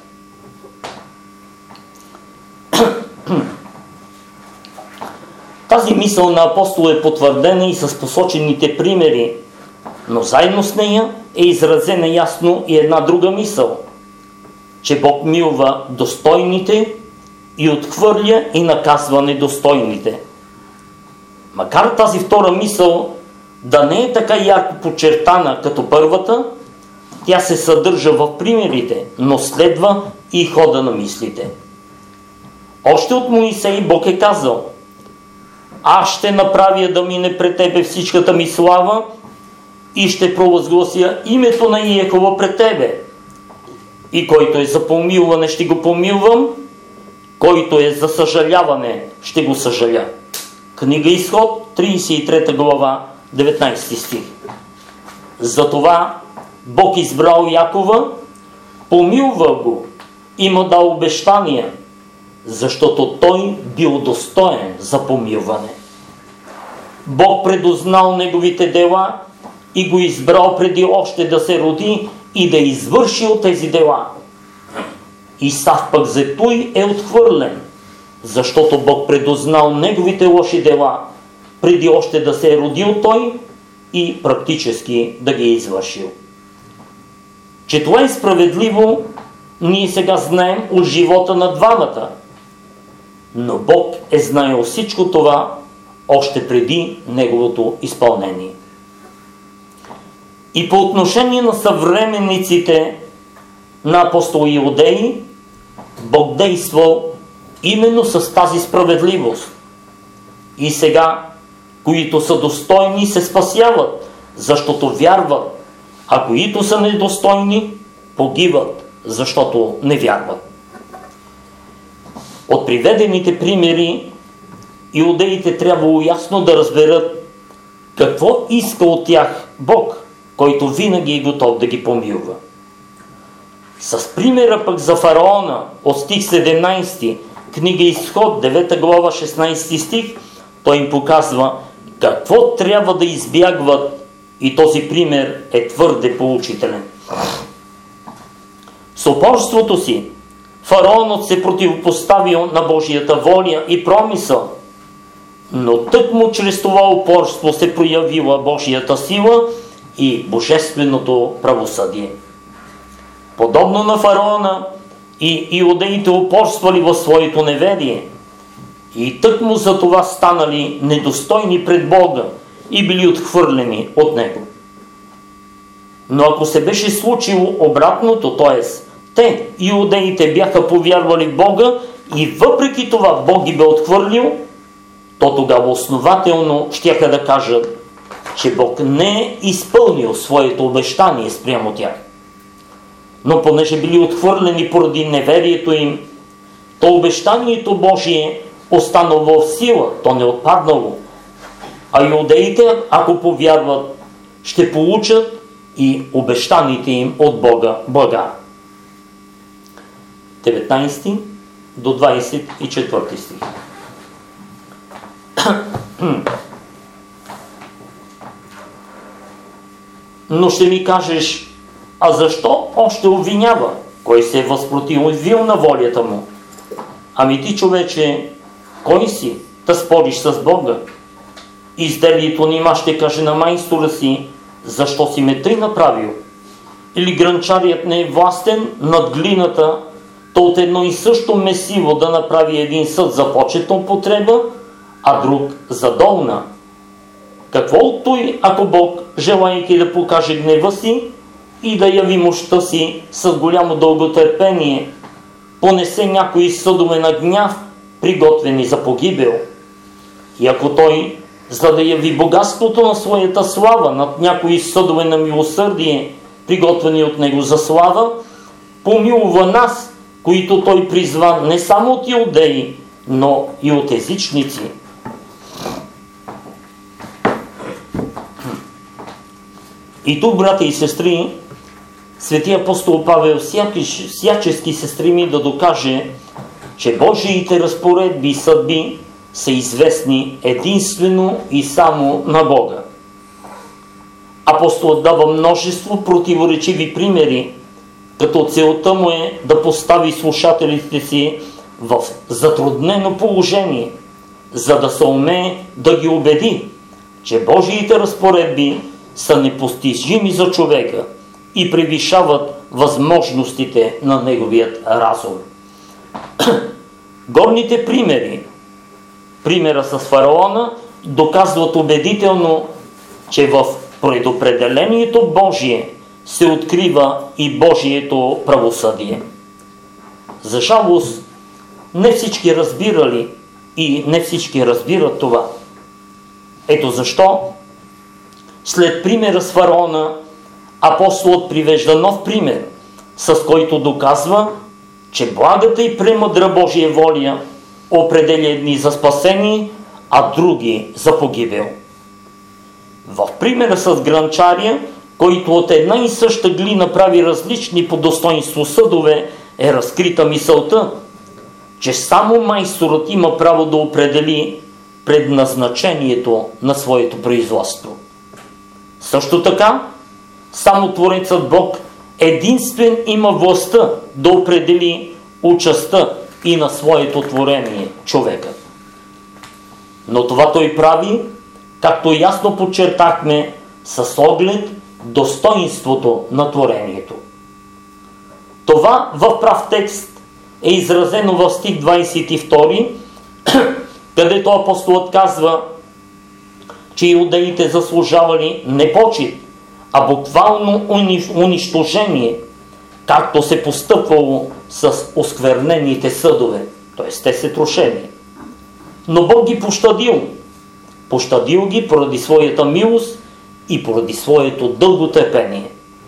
Тази мисъл на апостола е потвърдена и с посочените примери, но заедно с нея е изразена ясно и една друга мисъл, че Бог милва достойните и отхвърля и наказва недостойните. Макар тази втора мисъл да не е така ярко подчертана като първата, тя се съдържа в примерите, но следва и хода на мислите. Още от Моисей Бог е казал: аз ще направя да мине пред тебе всичката ми слава и ще провъзглася името на Йехова пред тебе. И който е за помилване, ще го помилвам, който е за съжаляване, ще го съжаля. Книга Изход, 33 глава, 19 стих. Затова Бог избрал Якова, помилва го и му дал обещания, защото той бил достоен за помилване. Бог предузнал неговите дела и го избрал преди още да се роди и да извърши от тези дела. Исав пък за той е отхвърлен, защото Бог предузнал неговите лоши дела преди още да се е родил той и практически да ги е извършил. Че това е справедливо, ние сега знаем от живота на двамата, но Бог е знаел всичко това още преди неговото изпълнение. И по отношение на съвременниците на апостол Иудеи, Бог действал именно с тази справедливост. И сега, които са достойни, се спасяват, защото вярват, а които са недостойни, погиват, защото не вярват. От приведените примери, иудеите трябвало ясно да разберат какво иска от тях Бог, който винаги е готов да ги помилва. С примера пък за фараона от стих 17, книга Изход, 9 глава, 16 стих, той им показва какво трябва да избягват и този пример е твърде поучителен. С упорството си фараонът се противопоставил на Божията воля и промисъл, но тъкмо чрез това упорство се проявила Божията сила и божественото правосъдие. Подобно на фараона, и иудеите упорствали в своето неверие и тъкмо за това станали недостойни пред Бога и били отхвърлени от Него. Но ако се беше случило обратното, т.е. те, иудеите, бяха повярвали в Бога и въпреки това Бог ги бе отхвърлил, то тогава основателно щяха да кажат, че Бог не е изпълнил своето обещание спрямо тях. Но понеже били отхвърлени поради неверието им, то обещанието Божие останало в сила, то не отпаднало. А иудеите, ако повярват, ще получат и обещаните им от Бога блага. 19 до 24 стих. Но ще ми кажеш, а защо още обвинява? Кой се е възпротивил на волята му? Ами ти, човече, кой си? Да спориш с Бога. Изделието нима ще каже на майстора си, защо си ме тъй направил? Или грънчарият не е властен над глината, то от едно и също месиво да направи един съд за почетна употреба, а друг за долна. Какво от той, ако Бог, желайки да покаже гнева си и да яви мощта си с голямо дълготърпение, понесе някои съдове на гняв, приготвени за погибел? И ако той, за да яви богатството на своята слава над някои съдове на милосърдие, приготвени от него за слава, помилува нас, които той призва не само от иудеи, но и от езичници. И тук, брати и сестри, светия апостол Павел всячески се стреми да докаже, че Божиите разпоредби и съдби са известни единствено и само на Бога. Апостолът дава множество противоречиви примери, като целта му е да постави слушателите си в затруднено положение, за да се умее да ги убеди, че Божиите разпоредби са непостижими за човека и превишават възможностите на неговият разум. Горните примери, примера с фараона, доказват убедително, че в предопределението Божие се открива и Божието правосъдие. За жалост, не всички разбирали и не всички разбират това. Ето защо, след примера с фараона, апостолът привежда нов пример, с който доказва, че благата и премъдра Божия воля определя едни за спасение, а други за погибел. В примера с грънчария, който от една и съща глина прави различни по достоинство съдове, е разкрита мисълта, че само майсторът има право да определи предназначението на своето производство. Също така, само Творецът Бог единствен има властта да определи участта и на своето творение, човека. Но това той прави, както ясно подчертахме, с оглед достоинството на творението. Това в прав текст е изразено в стих 22, където апостолът казва, че иудеите заслужавали не почит, а буквално унищожение, както се постъпвало с осквернените съдове, т.е. те се трошени. Но Бог ги пощадил. Пощадил ги поради своята милост и поради своето дълготърпение.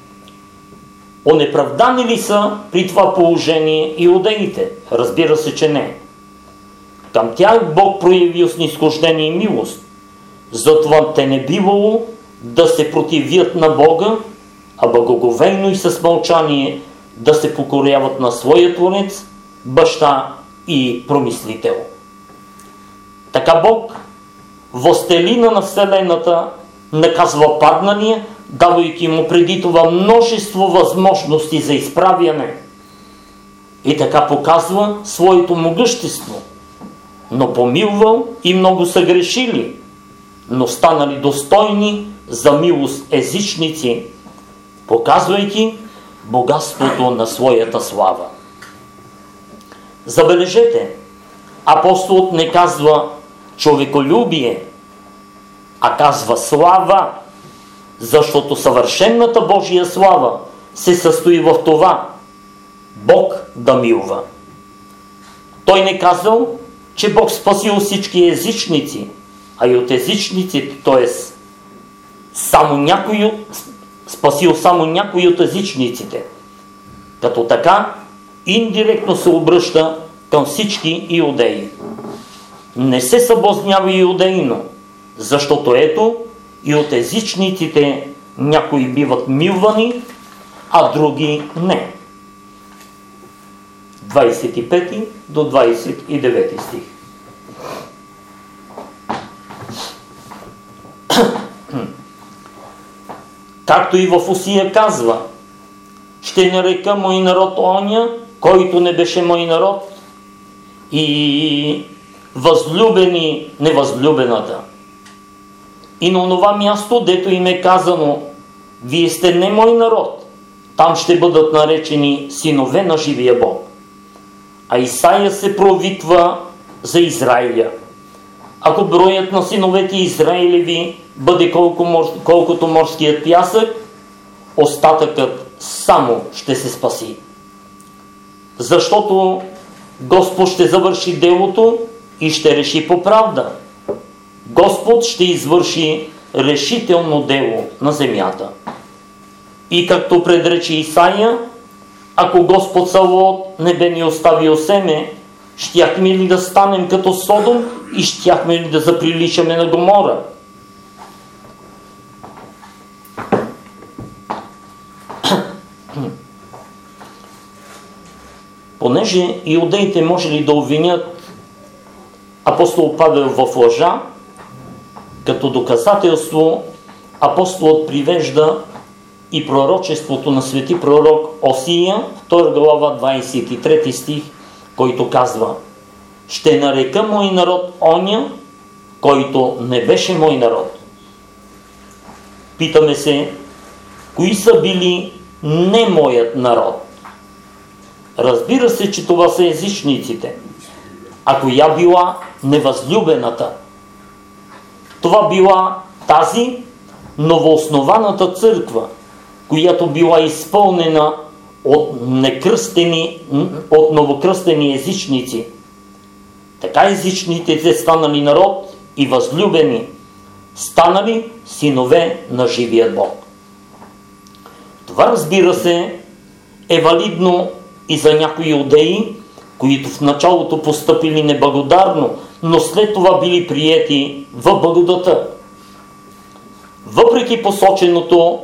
Онеправдани ли са при това положение иудеите? Разбира се, че не. Към тях Бог проявил снизхождение и милост. Затова те не бивало да се противят на Бога, а благоговейно и с мълчание да се покоряват на своя Творец, баща и промислител. Така Бог, властелина на Вселената, наказва паднания, давайки му преди това множество възможности за изправяне. И така показва своето могъщество. но помилвал и много са грешили, но станали достойни за милост езичници, показвайки богатството на своята слава. Забележете, апостолът не казва човеколюбие, а казва слава, защото съвършенната Божия слава се състои в това Бог да милва. Той не казал, че Бог спасил всички езичници, а и от езичниците, т.е. спасил само някои от езичниците. Като така, индиректно се обръща към всички иудеи. Не се съблазнява иудейно, защото ето и от езичниците някои биват милвани, а други не. 25 до 29 стих. Както и в Осия казва: ще нарека мой народ оня, който не беше мой народ, и възлюбени невъзлюбената. И на това място, дето им е казано: вие сте не мой народ, там ще бъдат наречени синове на живия Бог. А Исаия се провиква за Израиля. Ако броят на синовете Израилеви бъде колкото морският пясък, остатъкът само ще се спаси. Защото Господ ще завърши делото и ще реши по правда. Господ ще извърши решително дело на земята. И както предрече Исаия: ако Господ Саваот не бе ни оставил семе, щяхме ли да станем като Содом и щяхме ли да заприличаме на Гомора? Понеже иудеите можели да обвинят апостол Павел в лъжа, като доказателство апостолът привежда и пророчеството на свети пророк Осия, 2 глава 23 стих, който казва: ще нарека мой народ оня, който не беше мой народ. Питаме се, кои са били не моят народ? Разбира се, че това са езичниците. А коя била невъзлюбената? Това била тази новооснованата църква, която била изпълнена от новокръстени езичници. Така езичниците станали народ и възлюбени, станали синове на живия Бог. Това, разбира се, е валидно и за някои иудеи, които в началото постъпили неблагодарно, но след това били приети в благодата. Въпреки посоченото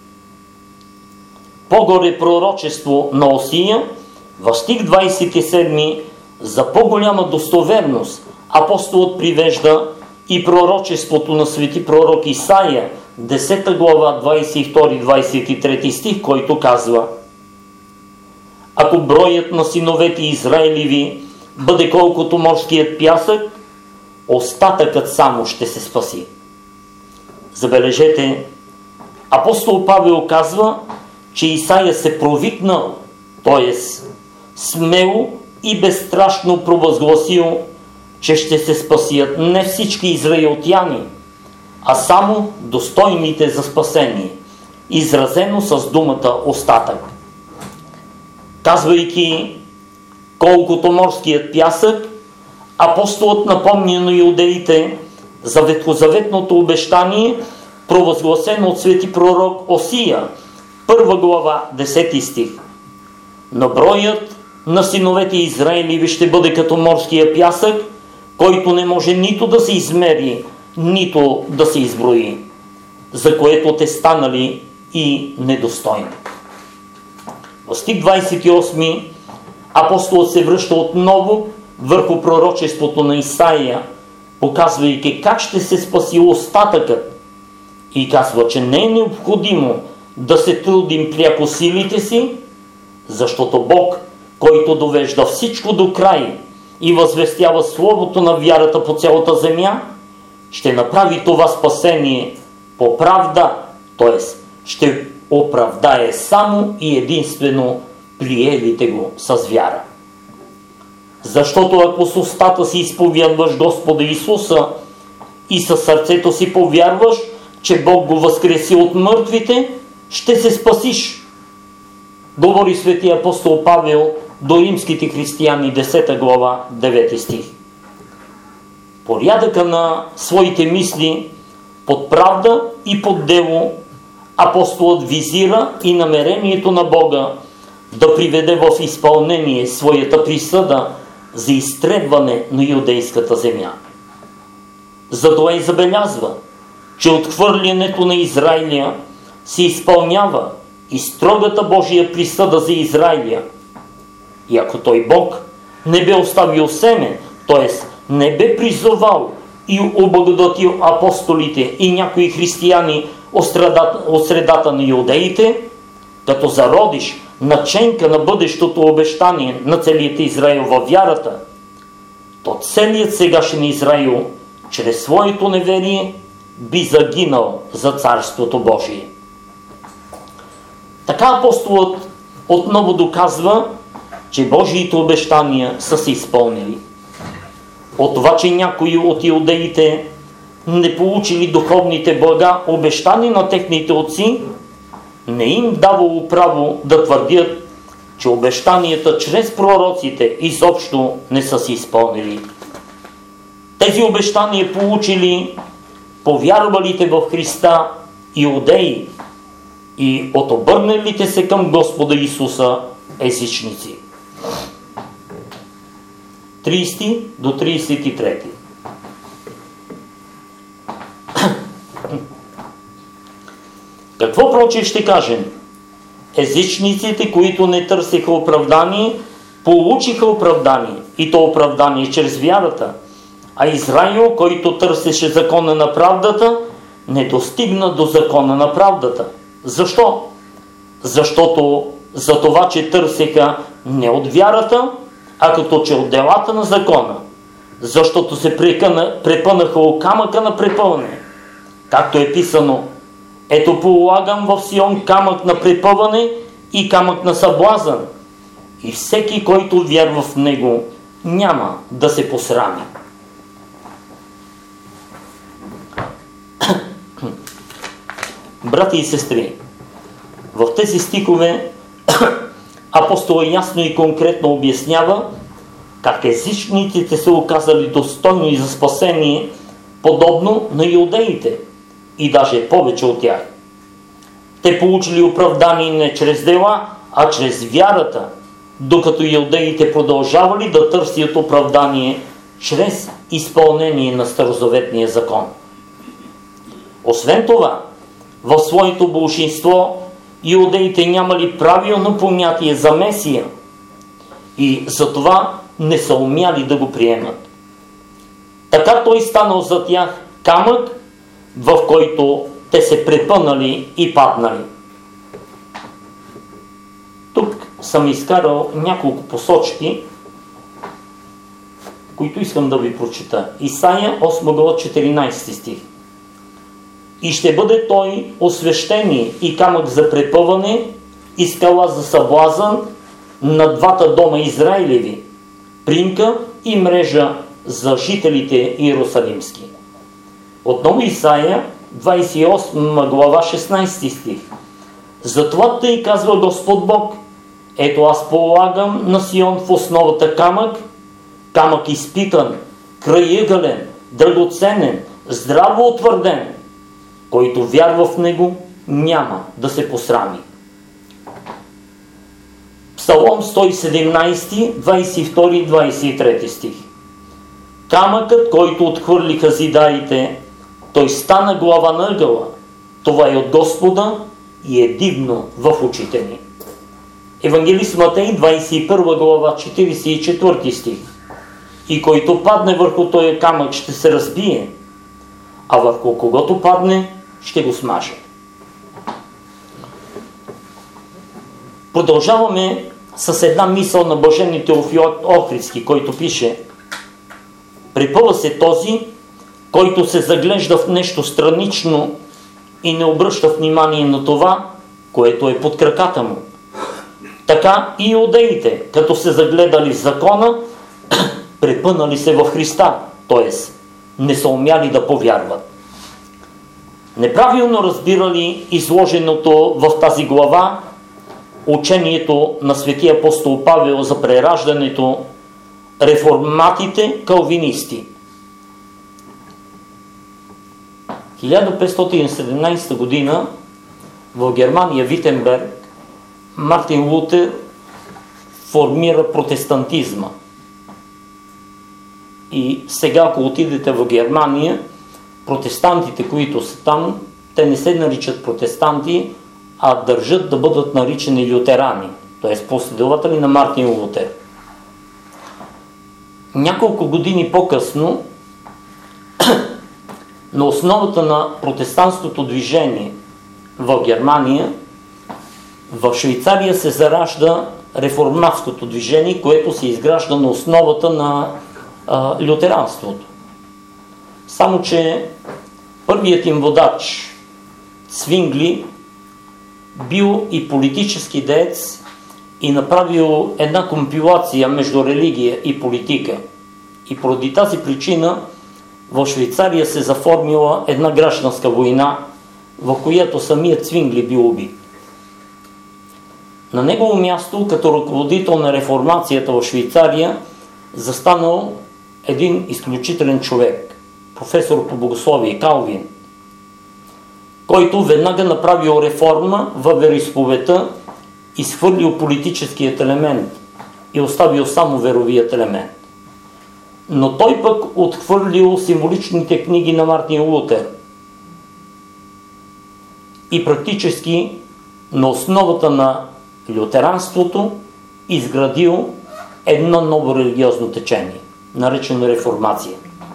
по-горе пророчество на Осия, в стих 27 за по-голяма достоверност апостолът привежда и пророчеството на свети пророк Исаия, 10 глава 22-23 стих, който казва: ако броят на синовете Израилеви бъде колкото морският пясък, остатъкът само ще се спаси. Забележете, апостол Павел казва, че Исаия се провикнал, т.е. смело и безстрашно провъзгласил, че ще се спасят не всички израелтяни, а само достойните за спасение, изразено с думата остатък. Казвайки колкото морският пясък, апостолът напомня на иудеите за ветхозаветното обещание, провъзгласено от свети пророк Осия, 1 глава 10 стих. Но броят на синовете Израилеви ще бъде като морския пясък, който не може нито да се измери, нито да се изброи, за което те станали и недостойни. В стих 28 апостолът се връща отново върху пророчеството на Исаия, показвайки как ще се спаси остатъкът, и казва, че не е необходимо да се трудим пряко силите си, защото Бог, който довежда всичко до край и възвестява словото на вярата по цялата земя, ще направи това спасение по правда, т.е. ще оправдае само и единствено приелите го с вяра. Защото ако с устата си изповядваш Господа Исуса и със сърцето си повярваш, че Бог го възкреси от мъртвите, ще се спасиш. Говори светия апостол Павел до римските християни, 10 глава, 9 стих. Порядъка на своите мисли под правда и под дело апостолът визира и намерението на Бога да приведе в изпълнение своята присъда за изтребване на юдейската земя. Затова и забелязва, че отхвърлянето на Израиля се изпълнява и строгата Божия присъда за Израиля. И ако той Бог не бе оставил семе, т.е. не бе призовал и облагодатил апостолите и някои християни от средата на юдеите, като зародиш наченка на бъдещото обещание на целият Израил във вярата, то целият сегашен Израил чрез своето неверие би загинал за Царството Божие. Така апостолът отново доказва, че Божиите обещания са се изпълнили. От това, че някои от иудеите не получили духовните блага, обещани на техните отци, не им давало право да твърдят, че обещанията чрез пророците изобщо не са се изпълнили. Тези обещания получили повярвалите в Христа иудеи и от обърналите се към Господа Исуса езичници. 30 до 33. Какво проче ще кажем? Езичниците, които не търсеха оправдание, получиха оправдание, и то оправдание чрез вярата, а Израил, който търсеше закона на правдата, не достигна до закона на правдата. Защо? Защото за това, че търсеха не от вярата, а като че от делата на закона, защото се препънаха о камъка на препъване. Както е писано: ето полагам в Сион камък на препъване и камък на съблазън, и всеки, който вярва в него, няма да се посрами. Брати и сестри, в тези стихове апостол ясно и конкретно обяснява как езичниците се оказали достойни за спасение, подобно на иудеите, и даже повече от тях. Те получили оправдание не чрез дела, а чрез вярата, докато иудеите продължавали да търсят оправдание чрез изпълнение на старозаветния закон. Освен това, в своето болшинство иудеите нямали правилно понятие за Месия и затова не са умяли да го приемат. Така той станал за тях камък, в който те се препънали и паднали. Тук съм изкарал няколко посочки, които искам да ви прочита. Исаия 8 глава 14 стих. И ще бъде той освещение и камък за препъване и скала за съблазън на двата дома Израилеви, примка и мрежа за жителите иерусалимски. Отново Исаия 28 глава 16 стих. Затова тъй казва Господ Бог: ето аз полагам на Сион в основата камък, камък изпитан, краигълен, драгоценен, здраво утвърден, който вярва в него, няма да се посрами. Псалом 117, 22 и 23 стих. Камъкът, който отхвърлиха зидарите, той стана глава на ъгъла. Това е от Господа и е дивно в очите ни. Евангелист Матей 21 глава 44 стих. И който падне върху този камък, ще се разбие, а върху когото падне, ще го смаже. Продължаваме с една мисъл на блаженни Теофил Охридски, който пише: Препъва се този, който се заглежда в нещо странично и не обръща внимание на това, което е под краката му. Така и иудеите, като се загледали в закона, препънали се в Христа, т.е. не са умяли да повярват. Неправилно разбирали изложеното в тази глава учението на светия апостол Павел за прераждането, реформатите калвинисти. 1517 година в Германия, Витенберг, Мартин Лутер формира протестантизма. И сега, ако отидете в Германия, протестантите, които са там, те не се наричат протестанти, а държат да бъдат наричани лютерани, т.е. последователи на Мартин Лутер. Няколко години по-късно, на основата на протестантското движение в Германия, в Швейцария се заражда реформатското движение, което се изгражда на основата на лютеранството. Само че първият им водач, Цвингли, бил и политически деец и направил една компилация между религия и политика. И поради тази причина в Швейцария се заформила една гражданска война, в която самият Цвингли бил убит. На негово място, като ръководител на реформацията в Швейцария, застанал един изключителен човек, професор по богословие Калвин, който веднага направил реформа във вероизповедта, изхвърлил политическият елемент и оставил само веровият елемент. Но той пък отхвърлил символичните книги на Мартин Лутер и практически на основата на лютеранството изградил едно ново религиозно течение, наречено реформация.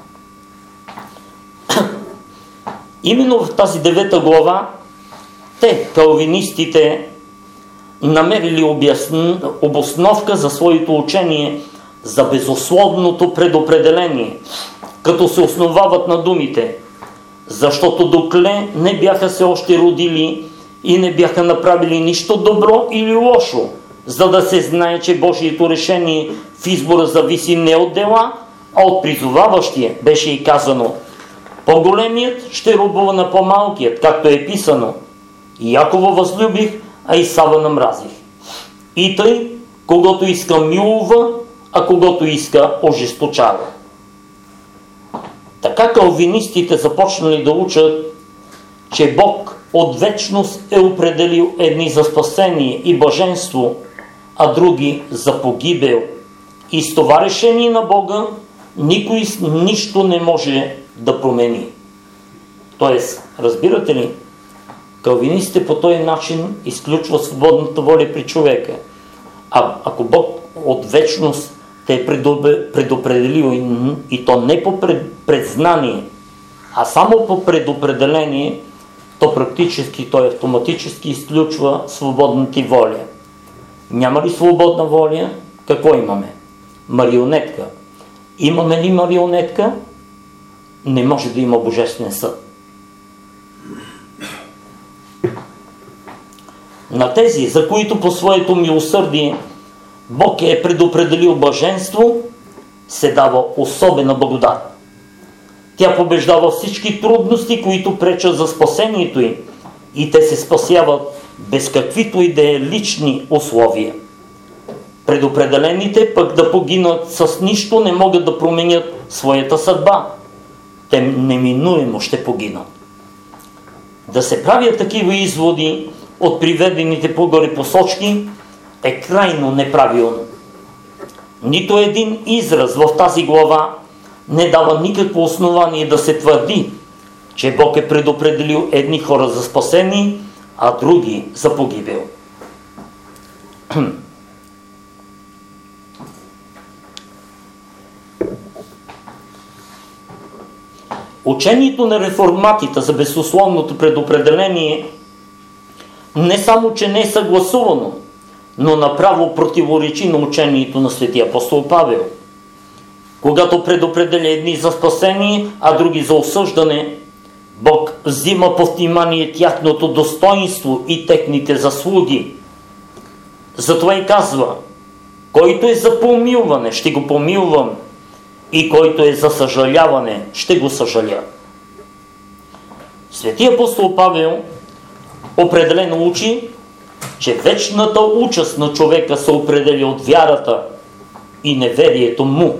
Именно в тази 9 глава те, калвинистите, намерили обосновка за своето учение за безусловното предопределение, като се основават на думите: защото докле не бяха се още родили и не бяха направили нищо добро или лошо, за да се знае, че Божието решение в избора зависи не от дела, а от призоваващия. Беше и казано: по-големият ще робува на по-малкият, както е писано: Якова възлюбих, а Исава намразих. И тъй, когото иска милува, а когото иска ожесточава. Така калвинистите започнали да учат, че Бог от вечност е определил едни за спасение и блаженство, а други за погибел. И с това решение на Бога никой нищо не може да промени. Тоест, разбирате ли, калвинистите по този начин изключват свободната воля при човека. А ако Бог от вечност те е предопределил, и то не по предзнание, а само по предопределение, то практически той автоматически изключва свободната ти воля. Няма ли свободна воля? Какво имаме? Марионетка. Имаме ли марионетка? Не може да има божествен съд. На тези, за които по своето милосърдие Бог е предопределил блаженство, се дава особена благодат. Тя побеждава всички трудности, които пречат за спасението им, и те се спасяват без каквито и да е лични условия. Предопределените пък да погинат с нищо не могат да променят своята съдба. Те неминуемо ще погинат. Да се правят такива изводи от приведените по-горе посочки е крайно неправилно. Нито един израз в тази глава не дава никакво основание да се твърди, че Бог е предопределил едни хора за спасение, а други за погибел. Учението на реформатите за безусловното предопределение не само, че не е съгласувано, но направо противоречи на учението на светия апостол Павел. Когато предопределя едни за спасение, а други за осъждане, Бог взима под внимание тяхното достоинство и техните заслуги. Затова и казва: който е за помилване, ще го помилвам, и който е за съжаляване, ще го съжаля. Светия апостол Павел определено учи, че вечната участ на човека се определя от вярата и неверието му.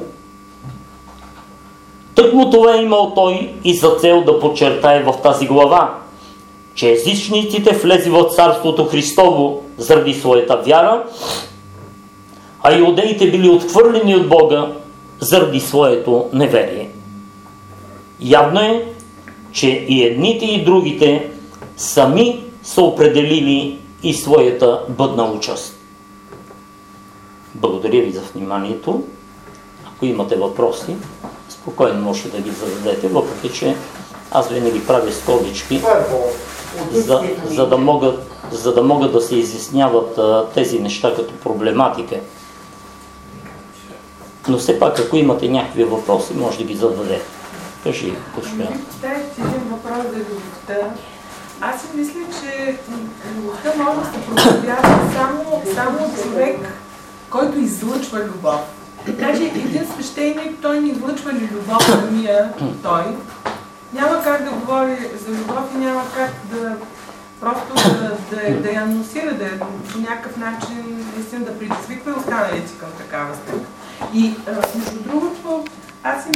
Тъкмо това е имал той и за цел да подчертае в тази глава, че езичниците влезли в Царството Христово заради своята вяра, а иудеите били отхвърлени от Бога заради своето неверие. Явно е, че и едните и другите сами са определили и своята бъдна участ. Благодаря ви за вниманието. Ако имате въпроси, спокойно можете да ги зададете, въпреки че аз винаги правя скобички, за да могат да се изясняват тези неща като проблематика. Но все пак, ако имате някакви въпроси, може да ги зададете. Кажи, госпожа. Един въпрос за любовта. Аз си мисля, че любовта може да се проявява само от човек, който излъчва любов. Даже един свещеник, той не излъчва ли любов самия той. Няма как да говори за любов и няма как да просто да я анонсира, да по някакъв начин наистина да предизвиква останалите към такава стъпка. И между другото, аз